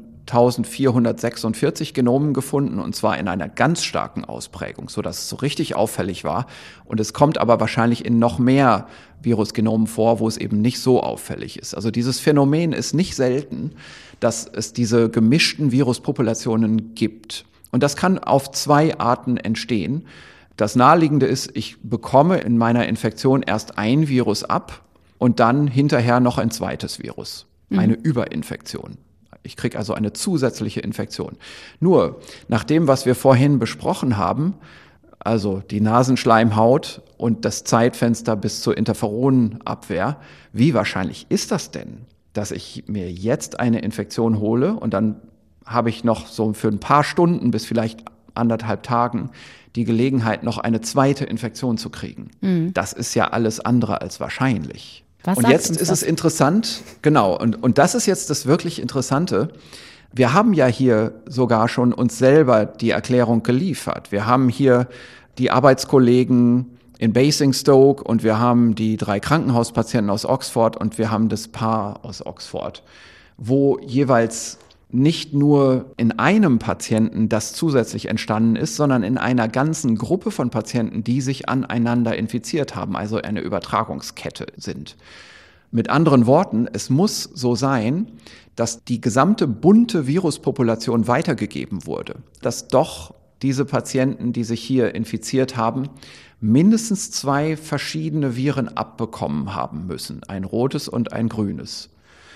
eintausendvierhundertsechsundvierzig Genomen gefunden, und zwar in einer ganz starken Ausprägung, sodass es so richtig auffällig war. Und es kommt aber wahrscheinlich in noch mehr Virusgenomen vor, wo es eben nicht so auffällig ist. Also dieses Phänomen ist nicht selten, dass es diese gemischten Viruspopulationen gibt. Und das kann auf zwei Arten entstehen. Das Naheliegende ist, ich bekomme in meiner Infektion erst ein Virus ab und dann hinterher noch ein zweites Virus, mhm. eine Überinfektion. Ich kriege also eine zusätzliche Infektion. Nur, nach dem, was wir vorhin besprochen haben, also die Nasenschleimhaut und das Zeitfenster bis zur Interferonabwehr, wie wahrscheinlich ist das denn, dass ich mir jetzt eine Infektion hole und dann habe ich noch so für ein paar Stunden bis vielleicht anderthalb Tagen die Gelegenheit, noch eine zweite Infektion zu kriegen. Mhm. Das ist ja alles andere als wahrscheinlich. Was und jetzt ist das? Es interessant, genau, und, und das ist jetzt das wirklich Interessante. Wir haben ja hier sogar schon uns selber die Erklärung geliefert. Wir haben hier die Arbeitskollegen in Basingstoke und wir haben die drei Krankenhauspatienten aus Oxford und wir haben das Paar aus Oxford, wo jeweils nicht nur in einem Patienten das zusätzlich entstanden ist, sondern in einer ganzen Gruppe von Patienten, die sich aneinander infiziert haben, also eine Übertragungskette sind. Mit anderen Worten, es muss so sein, dass die gesamte bunte Viruspopulation weitergegeben wurde, dass doch diese Patienten, die sich hier infiziert haben, mindestens zwei verschiedene Viren abbekommen haben müssen, ein rotes und ein grünes.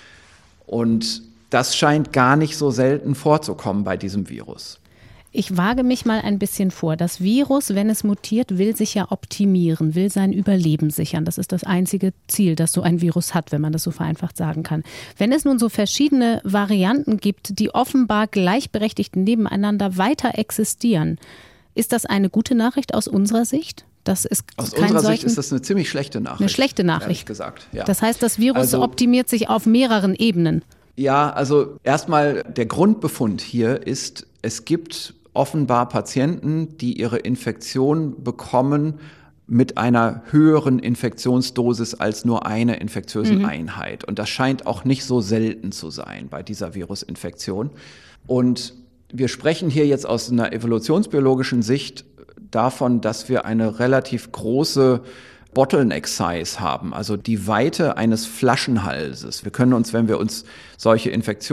Und das scheint gar nicht so selten vorzukommen bei diesem Virus. Ich wage mich mal ein bisschen vor. Das Virus, wenn es mutiert, will sich ja optimieren, will sein Überleben sichern. Das ist das einzige Ziel, das so ein Virus hat, wenn man das so vereinfacht sagen kann. Wenn es nun so verschiedene Varianten gibt, die offenbar gleichberechtigt nebeneinander weiter existieren, ist das eine gute Nachricht aus unserer Sicht? Das ist Aus kein unserer solchen, Sicht ist das eine ziemlich schlechte Nachricht. Eine schlechte Nachricht. Gesagt, ja. Das heißt, das Virus also, optimiert sich auf mehreren Ebenen. Ja, also erstmal der Grundbefund hier ist, es gibt offenbar Patienten, die ihre Infektion bekommen mit einer höheren Infektionsdosis als nur eine infektiösen mhm. Einheit. Und das scheint auch nicht so selten zu sein bei dieser Virusinfektion. Und wir sprechen hier jetzt aus einer evolutionsbiologischen Sicht davon, dass wir eine relativ große Bottleneck-Size haben, also die Weite eines Flaschenhalses. Wir können uns, wenn wir uns solche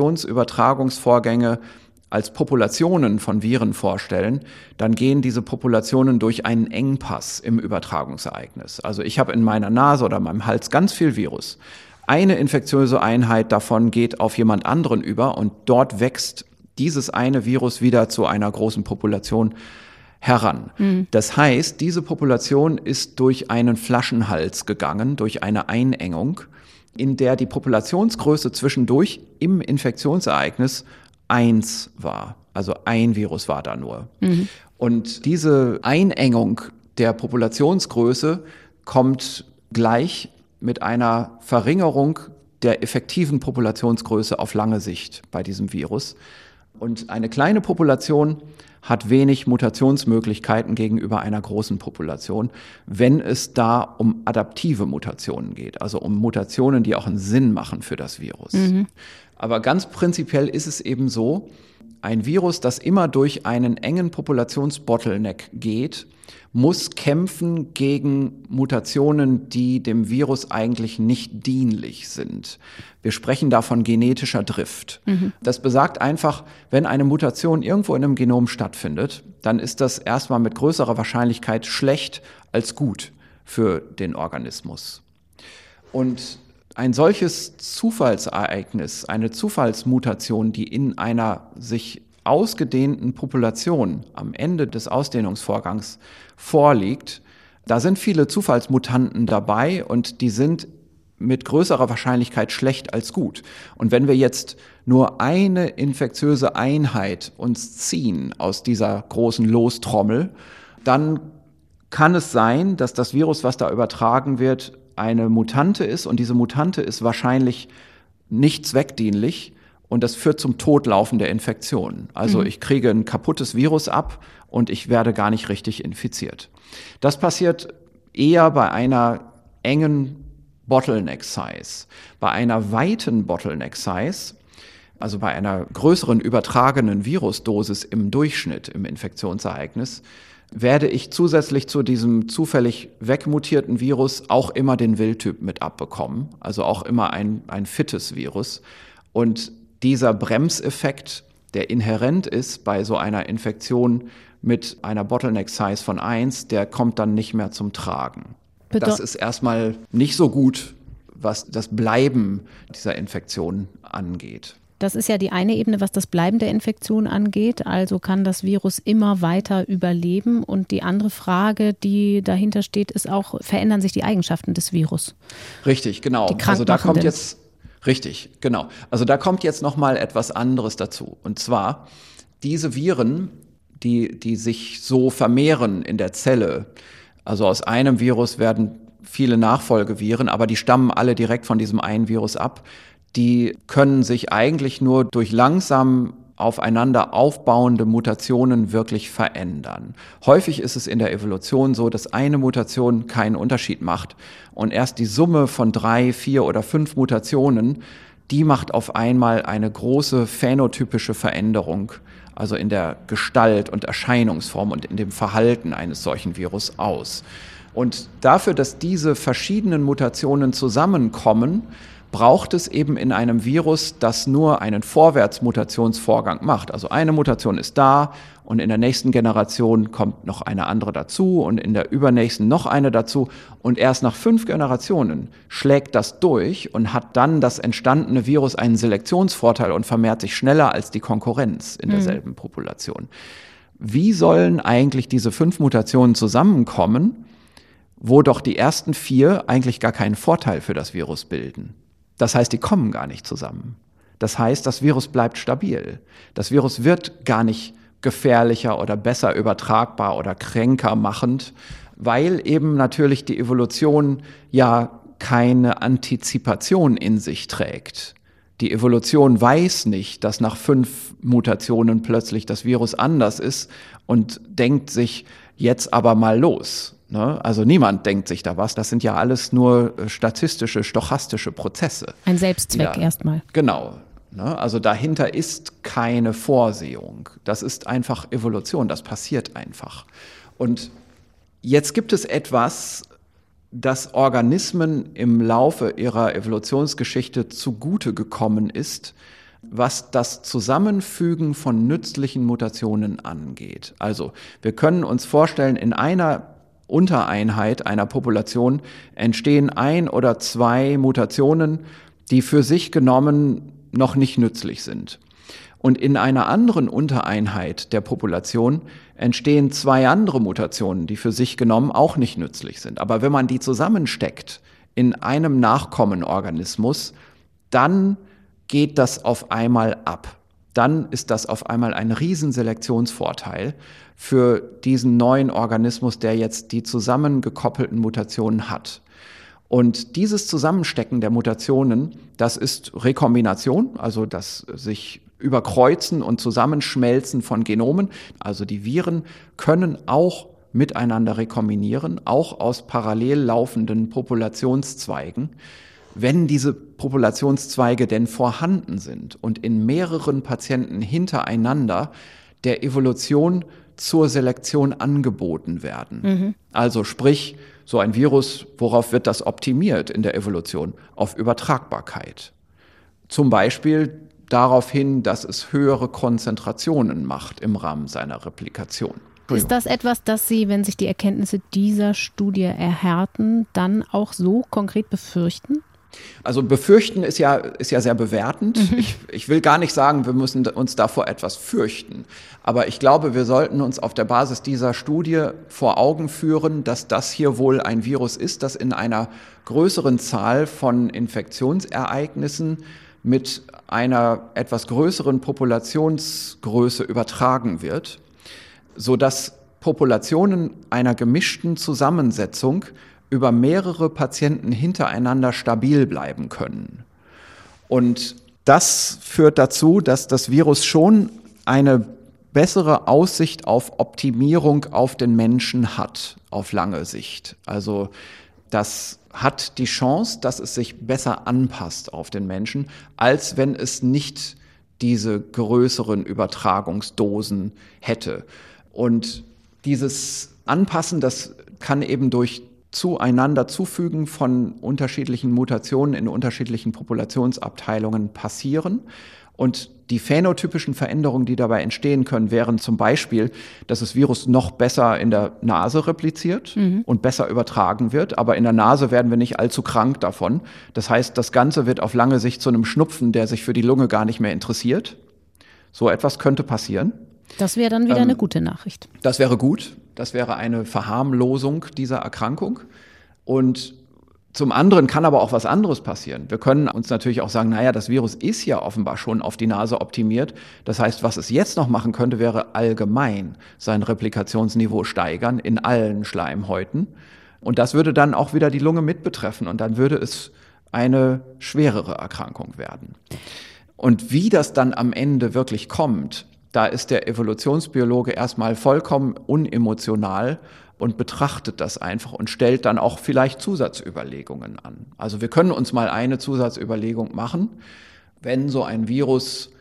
Infektionsübertragungsvorgänge als Populationen von Viren vorstellen, dann gehen diese Populationen durch einen Engpass im Übertragungsereignis. Also ich habe in meiner Nase oder meinem Hals ganz viel Virus. Eine infektiöse Einheit davon geht auf jemand anderen über und dort wächst dieses eine Virus wieder zu einer großen Population heran. Mhm. Das heißt, diese Population ist durch einen Flaschenhals gegangen, durch eine Einengung, in der die Populationsgröße zwischendurch im Infektionsereignis eins war. Also ein Virus war da nur. Mhm. Und diese Einengung der Populationsgröße kommt gleich mit einer Verringerung der effektiven Populationsgröße auf lange Sicht bei diesem Virus. Und eine kleine Population hat wenig Mutationsmöglichkeiten gegenüber einer großen Population, wenn es da um adaptive Mutationen geht, also um Mutationen, die auch einen Sinn machen für das Virus. Mhm. Aber ganz prinzipiell ist es eben so, ein Virus, das immer durch einen engen Populationsbottleneck geht, muss kämpfen gegen Mutationen, die dem Virus eigentlich nicht dienlich sind. Wir sprechen da von genetischer Drift. Mhm. Das besagt einfach, wenn eine Mutation irgendwo in einem Genom stattfindet, dann ist das erstmal mit größerer Wahrscheinlichkeit schlecht als gut für den Organismus. Und ein solches Zufallsereignis, eine Zufallsmutation, die in einer sich ausgedehnten Population am Ende des Ausdehnungsvorgangs vorliegt, da sind viele Zufallsmutanten dabei und die sind mit größerer Wahrscheinlichkeit schlecht als gut. Und wenn wir jetzt nur eine infektiöse Einheit uns ziehen aus dieser großen Lostrommel, dann kann es sein, dass das Virus, was da übertragen wird, eine Mutante ist und diese Mutante ist wahrscheinlich nicht zweckdienlich und das führt zum Todlaufen der Infektion. Also mhm. ich kriege ein kaputtes Virus ab und ich werde gar nicht richtig infiziert. Das passiert eher bei einer engen Bottleneck-Size. Bei einer weiten Bottleneck-Size, also bei einer größeren übertragenen Virusdosis im Durchschnitt im Infektionsereignis, werde ich zusätzlich zu diesem zufällig wegmutierten Virus auch immer den Wildtyp mit abbekommen, also auch immer ein, ein fittes Virus. Und dieser Bremseffekt der inhärent ist bei so einer Infektion mit einer Bottleneck-Size von eins, der kommt dann nicht mehr zum Tragen. Bedeu- das ist erstmal nicht so gut, was das Bleiben dieser Infektion angeht. Das ist ja die eine Ebene, was das Bleiben der Infektion angeht. Also kann das Virus immer weiter überleben. Und die andere Frage, die dahinter steht, ist auch, verändern sich die Eigenschaften des Virus? Richtig, genau. Also da kommt jetzt, richtig, genau. Also da kommt jetzt nochmal etwas anderes dazu. Und zwar, diese Viren, die, die sich so vermehren in der Zelle, also aus einem Virus werden viele Nachfolgeviren, aber die stammen alle direkt von diesem einen Virus ab. Die können sich eigentlich nur durch langsam aufeinander aufbauende Mutationen wirklich verändern. Häufig ist es in der Evolution so, dass eine Mutation keinen Unterschied macht und erst die Summe von drei, vier oder fünf Mutationen, die macht auf einmal eine große phänotypische Veränderung, also in der Gestalt und Erscheinungsform und in dem Verhalten eines solchen Virus aus. Und dafür, dass diese verschiedenen Mutationen zusammenkommen, braucht es eben in einem Virus, das nur einen Vorwärtsmutationsvorgang macht. Also eine Mutation ist da und in der nächsten Generation kommt noch eine andere dazu und in der übernächsten noch eine dazu. Und erst nach fünf Generationen schlägt das durch und hat dann das entstandene Virus einen Selektionsvorteil und vermehrt sich schneller als die Konkurrenz in derselben mhm. Population. Wie sollen eigentlich diese fünf Mutationen zusammenkommen, wo doch die ersten vier eigentlich gar keinen Vorteil für das Virus bilden? Das heißt, die kommen gar nicht zusammen. Das heißt, das Virus bleibt stabil. Das Virus wird gar nicht gefährlicher oder besser übertragbar oder kränker machend, weil eben natürlich die Evolution ja keine Antizipation in sich trägt. Die Evolution weiß nicht, dass nach fünf Mutationen plötzlich das Virus anders ist und denkt sich jetzt aber mal los. Also niemand denkt sich da was. Das sind ja alles nur statistische, stochastische Prozesse. Ein Selbstzweck ja, erstmal. Genau. Also dahinter ist keine Vorsehung. Das ist einfach Evolution. Das passiert einfach. Und jetzt gibt es etwas, das Organismen im Laufe ihrer Evolutionsgeschichte zugute gekommen ist, was das Zusammenfügen von nützlichen Mutationen angeht. Also wir können uns vorstellen, in einer Untereinheit einer Population entstehen ein oder zwei Mutationen, die für sich genommen noch nicht nützlich sind. Und in einer anderen Untereinheit der Population entstehen zwei andere Mutationen, die für sich genommen auch nicht nützlich sind. Aber wenn man die zusammensteckt in einem Nachkommenorganismus, dann geht das auf einmal ab. Dann ist das auf einmal ein Riesenselektionsvorteil für diesen neuen Organismus, der jetzt die zusammengekoppelten Mutationen hat. Und dieses Zusammenstecken der Mutationen, das ist Rekombination, also das sich Überkreuzen und Zusammenschmelzen von Genomen. Also die Viren können auch miteinander rekombinieren, auch aus parallel laufenden Populationszweigen, wenn diese Populationszweige denn vorhanden sind und in mehreren Patienten hintereinander der Evolution zur Selektion angeboten werden. Mhm. Also sprich, so ein Virus, worauf wird das optimiert in der Evolution? Auf Übertragbarkeit. Zum Beispiel darauf hin, dass es höhere Konzentrationen macht im Rahmen seiner Replikation. Ist das etwas, das Sie, wenn sich die Erkenntnisse dieser Studie erhärten, dann auch so konkret befürchten? Also befürchten ist ja, ist ja sehr bewertend. Mhm. Ich, ich will gar nicht sagen, wir müssen uns davor etwas fürchten. Aber ich glaube, wir sollten uns auf der Basis dieser Studie vor Augen führen, dass das hier wohl ein Virus ist, das in einer größeren Zahl von Infektionsereignissen mit einer etwas größeren Populationsgröße übertragen wird, sodass Populationen einer gemischten Zusammensetzung über mehrere Patienten hintereinander stabil bleiben können. Und das führt dazu, dass das Virus schon eine bessere Aussicht auf Optimierung auf den Menschen hat, auf lange Sicht. Also das hat die Chance, dass es sich besser anpasst auf den Menschen, als wenn es nicht diese größeren Übertragungsdosen hätte. Und dieses Anpassen, das kann eben durch zueinander zufügen von unterschiedlichen Mutationen in unterschiedlichen Populationsabteilungen passieren. Und die phänotypischen Veränderungen, die dabei entstehen können, wären zum Beispiel, dass das Virus noch besser in der Nase repliziert mhm. und besser übertragen wird. Aber in der Nase werden wir nicht allzu krank davon. Das heißt, das Ganze wird auf lange Sicht zu einem Schnupfen, der sich für die Lunge gar nicht mehr interessiert. So etwas könnte passieren. Das wäre dann wieder ähm, eine gute Nachricht. Das wäre gut. Das wäre eine Verharmlosung dieser Erkrankung. Und zum anderen kann aber auch was anderes passieren. Wir können uns natürlich auch sagen, naja, das Virus ist ja offenbar schon auf die Nase optimiert. Das heißt, was es jetzt noch machen könnte, wäre allgemein sein Replikationsniveau steigern in allen Schleimhäuten. Und das würde dann auch wieder die Lunge mit betreffen. Und dann würde es eine schwerere Erkrankung werden. Und wie das dann am Ende wirklich kommt, da ist der Evolutionsbiologe erstmal vollkommen unemotional und betrachtet das einfach und stellt dann auch vielleicht Zusatzüberlegungen an. Also wir können uns mal eine Zusatzüberlegung machen. Wenn so ein Virus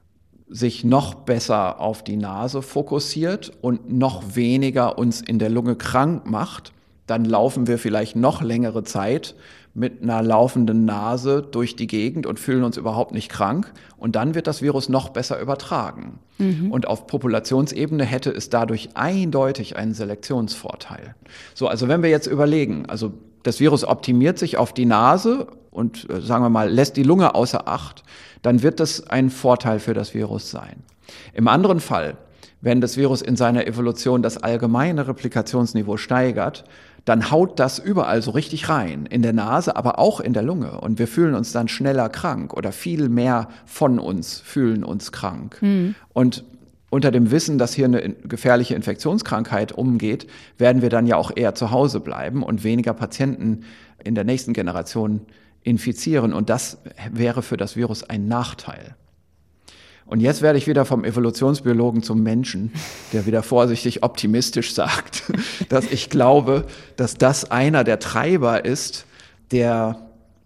sich noch besser auf die Nase fokussiert und noch weniger uns in der Lunge krank macht, dann laufen wir vielleicht noch längere Zeit mit einer laufenden Nase durch die Gegend und fühlen uns überhaupt nicht krank. Und dann wird das Virus noch besser übertragen. Mhm. Und auf Populationsebene hätte es dadurch eindeutig einen Selektionsvorteil. So, also wenn wir jetzt überlegen, also das Virus optimiert sich auf die Nase und, äh, sagen wir mal, lässt die Lunge außer Acht, dann wird das ein Vorteil für das Virus sein. Im anderen Fall, wenn das Virus in seiner Evolution das allgemeine Replikationsniveau steigert, dann haut das überall so richtig rein, in der Nase, aber auch in der Lunge. Und wir fühlen uns dann schneller krank oder viel mehr von uns fühlen uns krank. Mhm. Und unter dem Wissen, dass hier eine gefährliche Infektionskrankheit umgeht, werden wir dann ja auch eher zu Hause bleiben und weniger Patienten in der nächsten Generation infizieren. Und das wäre für das Virus ein Nachteil. Und jetzt werde ich wieder vom Evolutionsbiologen zum Menschen, der wieder vorsichtig optimistisch sagt, dass ich glaube, dass das einer der Treiber ist, der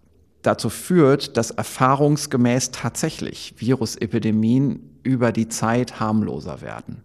dazu führt, dass erfahrungsgemäß tatsächlich Virusepidemien über die Zeit harmloser werden.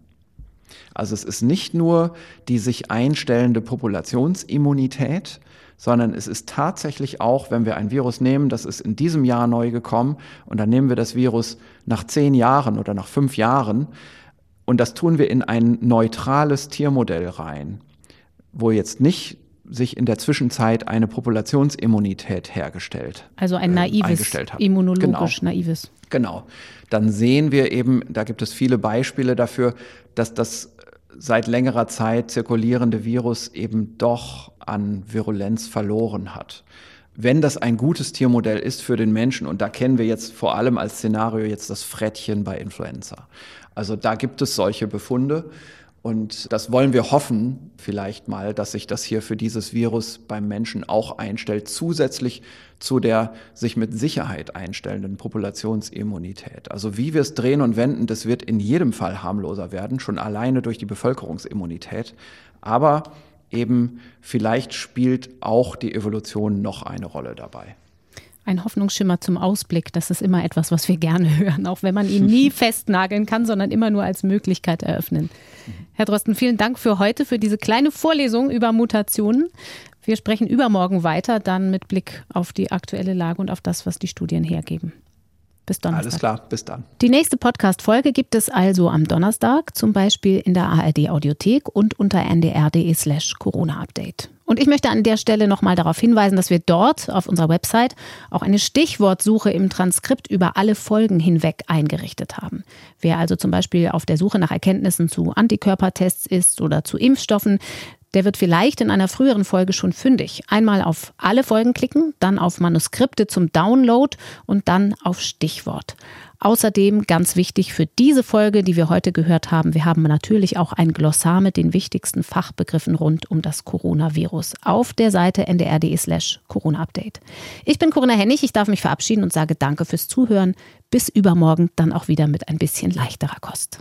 Also es ist nicht nur die sich einstellende Populationsimmunität, sondern es ist tatsächlich auch, wenn wir ein Virus nehmen, das ist in diesem Jahr neu gekommen und dann nehmen wir das Virus nach zehn Jahren oder nach fünf Jahren und das tun wir in ein neutrales Tiermodell rein, wo jetzt nicht sich in der Zwischenzeit eine Populationsimmunität hergestellt, also ein naives, äh, eingestellt hat. Immunologisch genau. naives. Genau. Dann sehen wir eben, da gibt es viele Beispiele dafür, dass das seit längerer Zeit zirkulierende Virus eben doch an Virulenz verloren hat. Wenn das ein gutes Tiermodell ist für den Menschen, und da kennen wir jetzt vor allem als Szenario jetzt das Frettchen bei Influenza. Also da gibt es solche Befunde und das wollen wir hoffen vielleicht mal, dass sich das hier für dieses Virus beim Menschen auch einstellt, zusätzlich zu der sich mit Sicherheit einstellenden Populationsimmunität. Also wie wir es drehen und wenden, das wird in jedem Fall harmloser werden, schon alleine durch die Bevölkerungsimmunität. Aber eben vielleicht spielt auch die Evolution noch eine Rolle dabei. Ein Hoffnungsschimmer zum Ausblick, das ist immer etwas, was wir gerne hören, auch wenn man ihn nie festnageln kann, sondern immer nur als Möglichkeit eröffnen. Herr Drosten, vielen Dank für heute, für diese kleine Vorlesung über Mutationen. Wir sprechen übermorgen weiter, dann mit Blick auf die aktuelle Lage und auf das, was die Studien hergeben. Bis Donnerstag. Alles klar, bis dann. Die nächste Podcast-Folge gibt es also am Donnerstag, zum Beispiel in der A R D-Audiothek und unter n d r punkt d e slash Corona-Update. Und ich möchte an der Stelle nochmal darauf hinweisen, dass wir dort auf unserer Website auch eine Stichwortsuche im Transkript über alle Folgen hinweg eingerichtet haben. Wer also zum Beispiel auf der Suche nach Erkenntnissen zu Antikörpertests ist oder zu Impfstoffen, der wird vielleicht in einer früheren Folge schon fündig. Einmal auf alle Folgen klicken, dann auf Manuskripte zum Download und dann auf Stichwort. Außerdem ganz wichtig für diese Folge, die wir heute gehört haben, wir haben natürlich auch ein Glossar mit den wichtigsten Fachbegriffen rund um das Coronavirus auf der Seite n d r punkt d e slash Corona-Update. Ich bin Corinna Hennig, ich darf mich verabschieden und sage danke fürs Zuhören. Bis übermorgen, dann auch wieder mit ein bisschen leichterer Kost.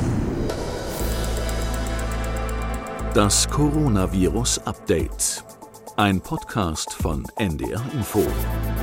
Das Coronavirus Update. Ein Podcast von N D R Info.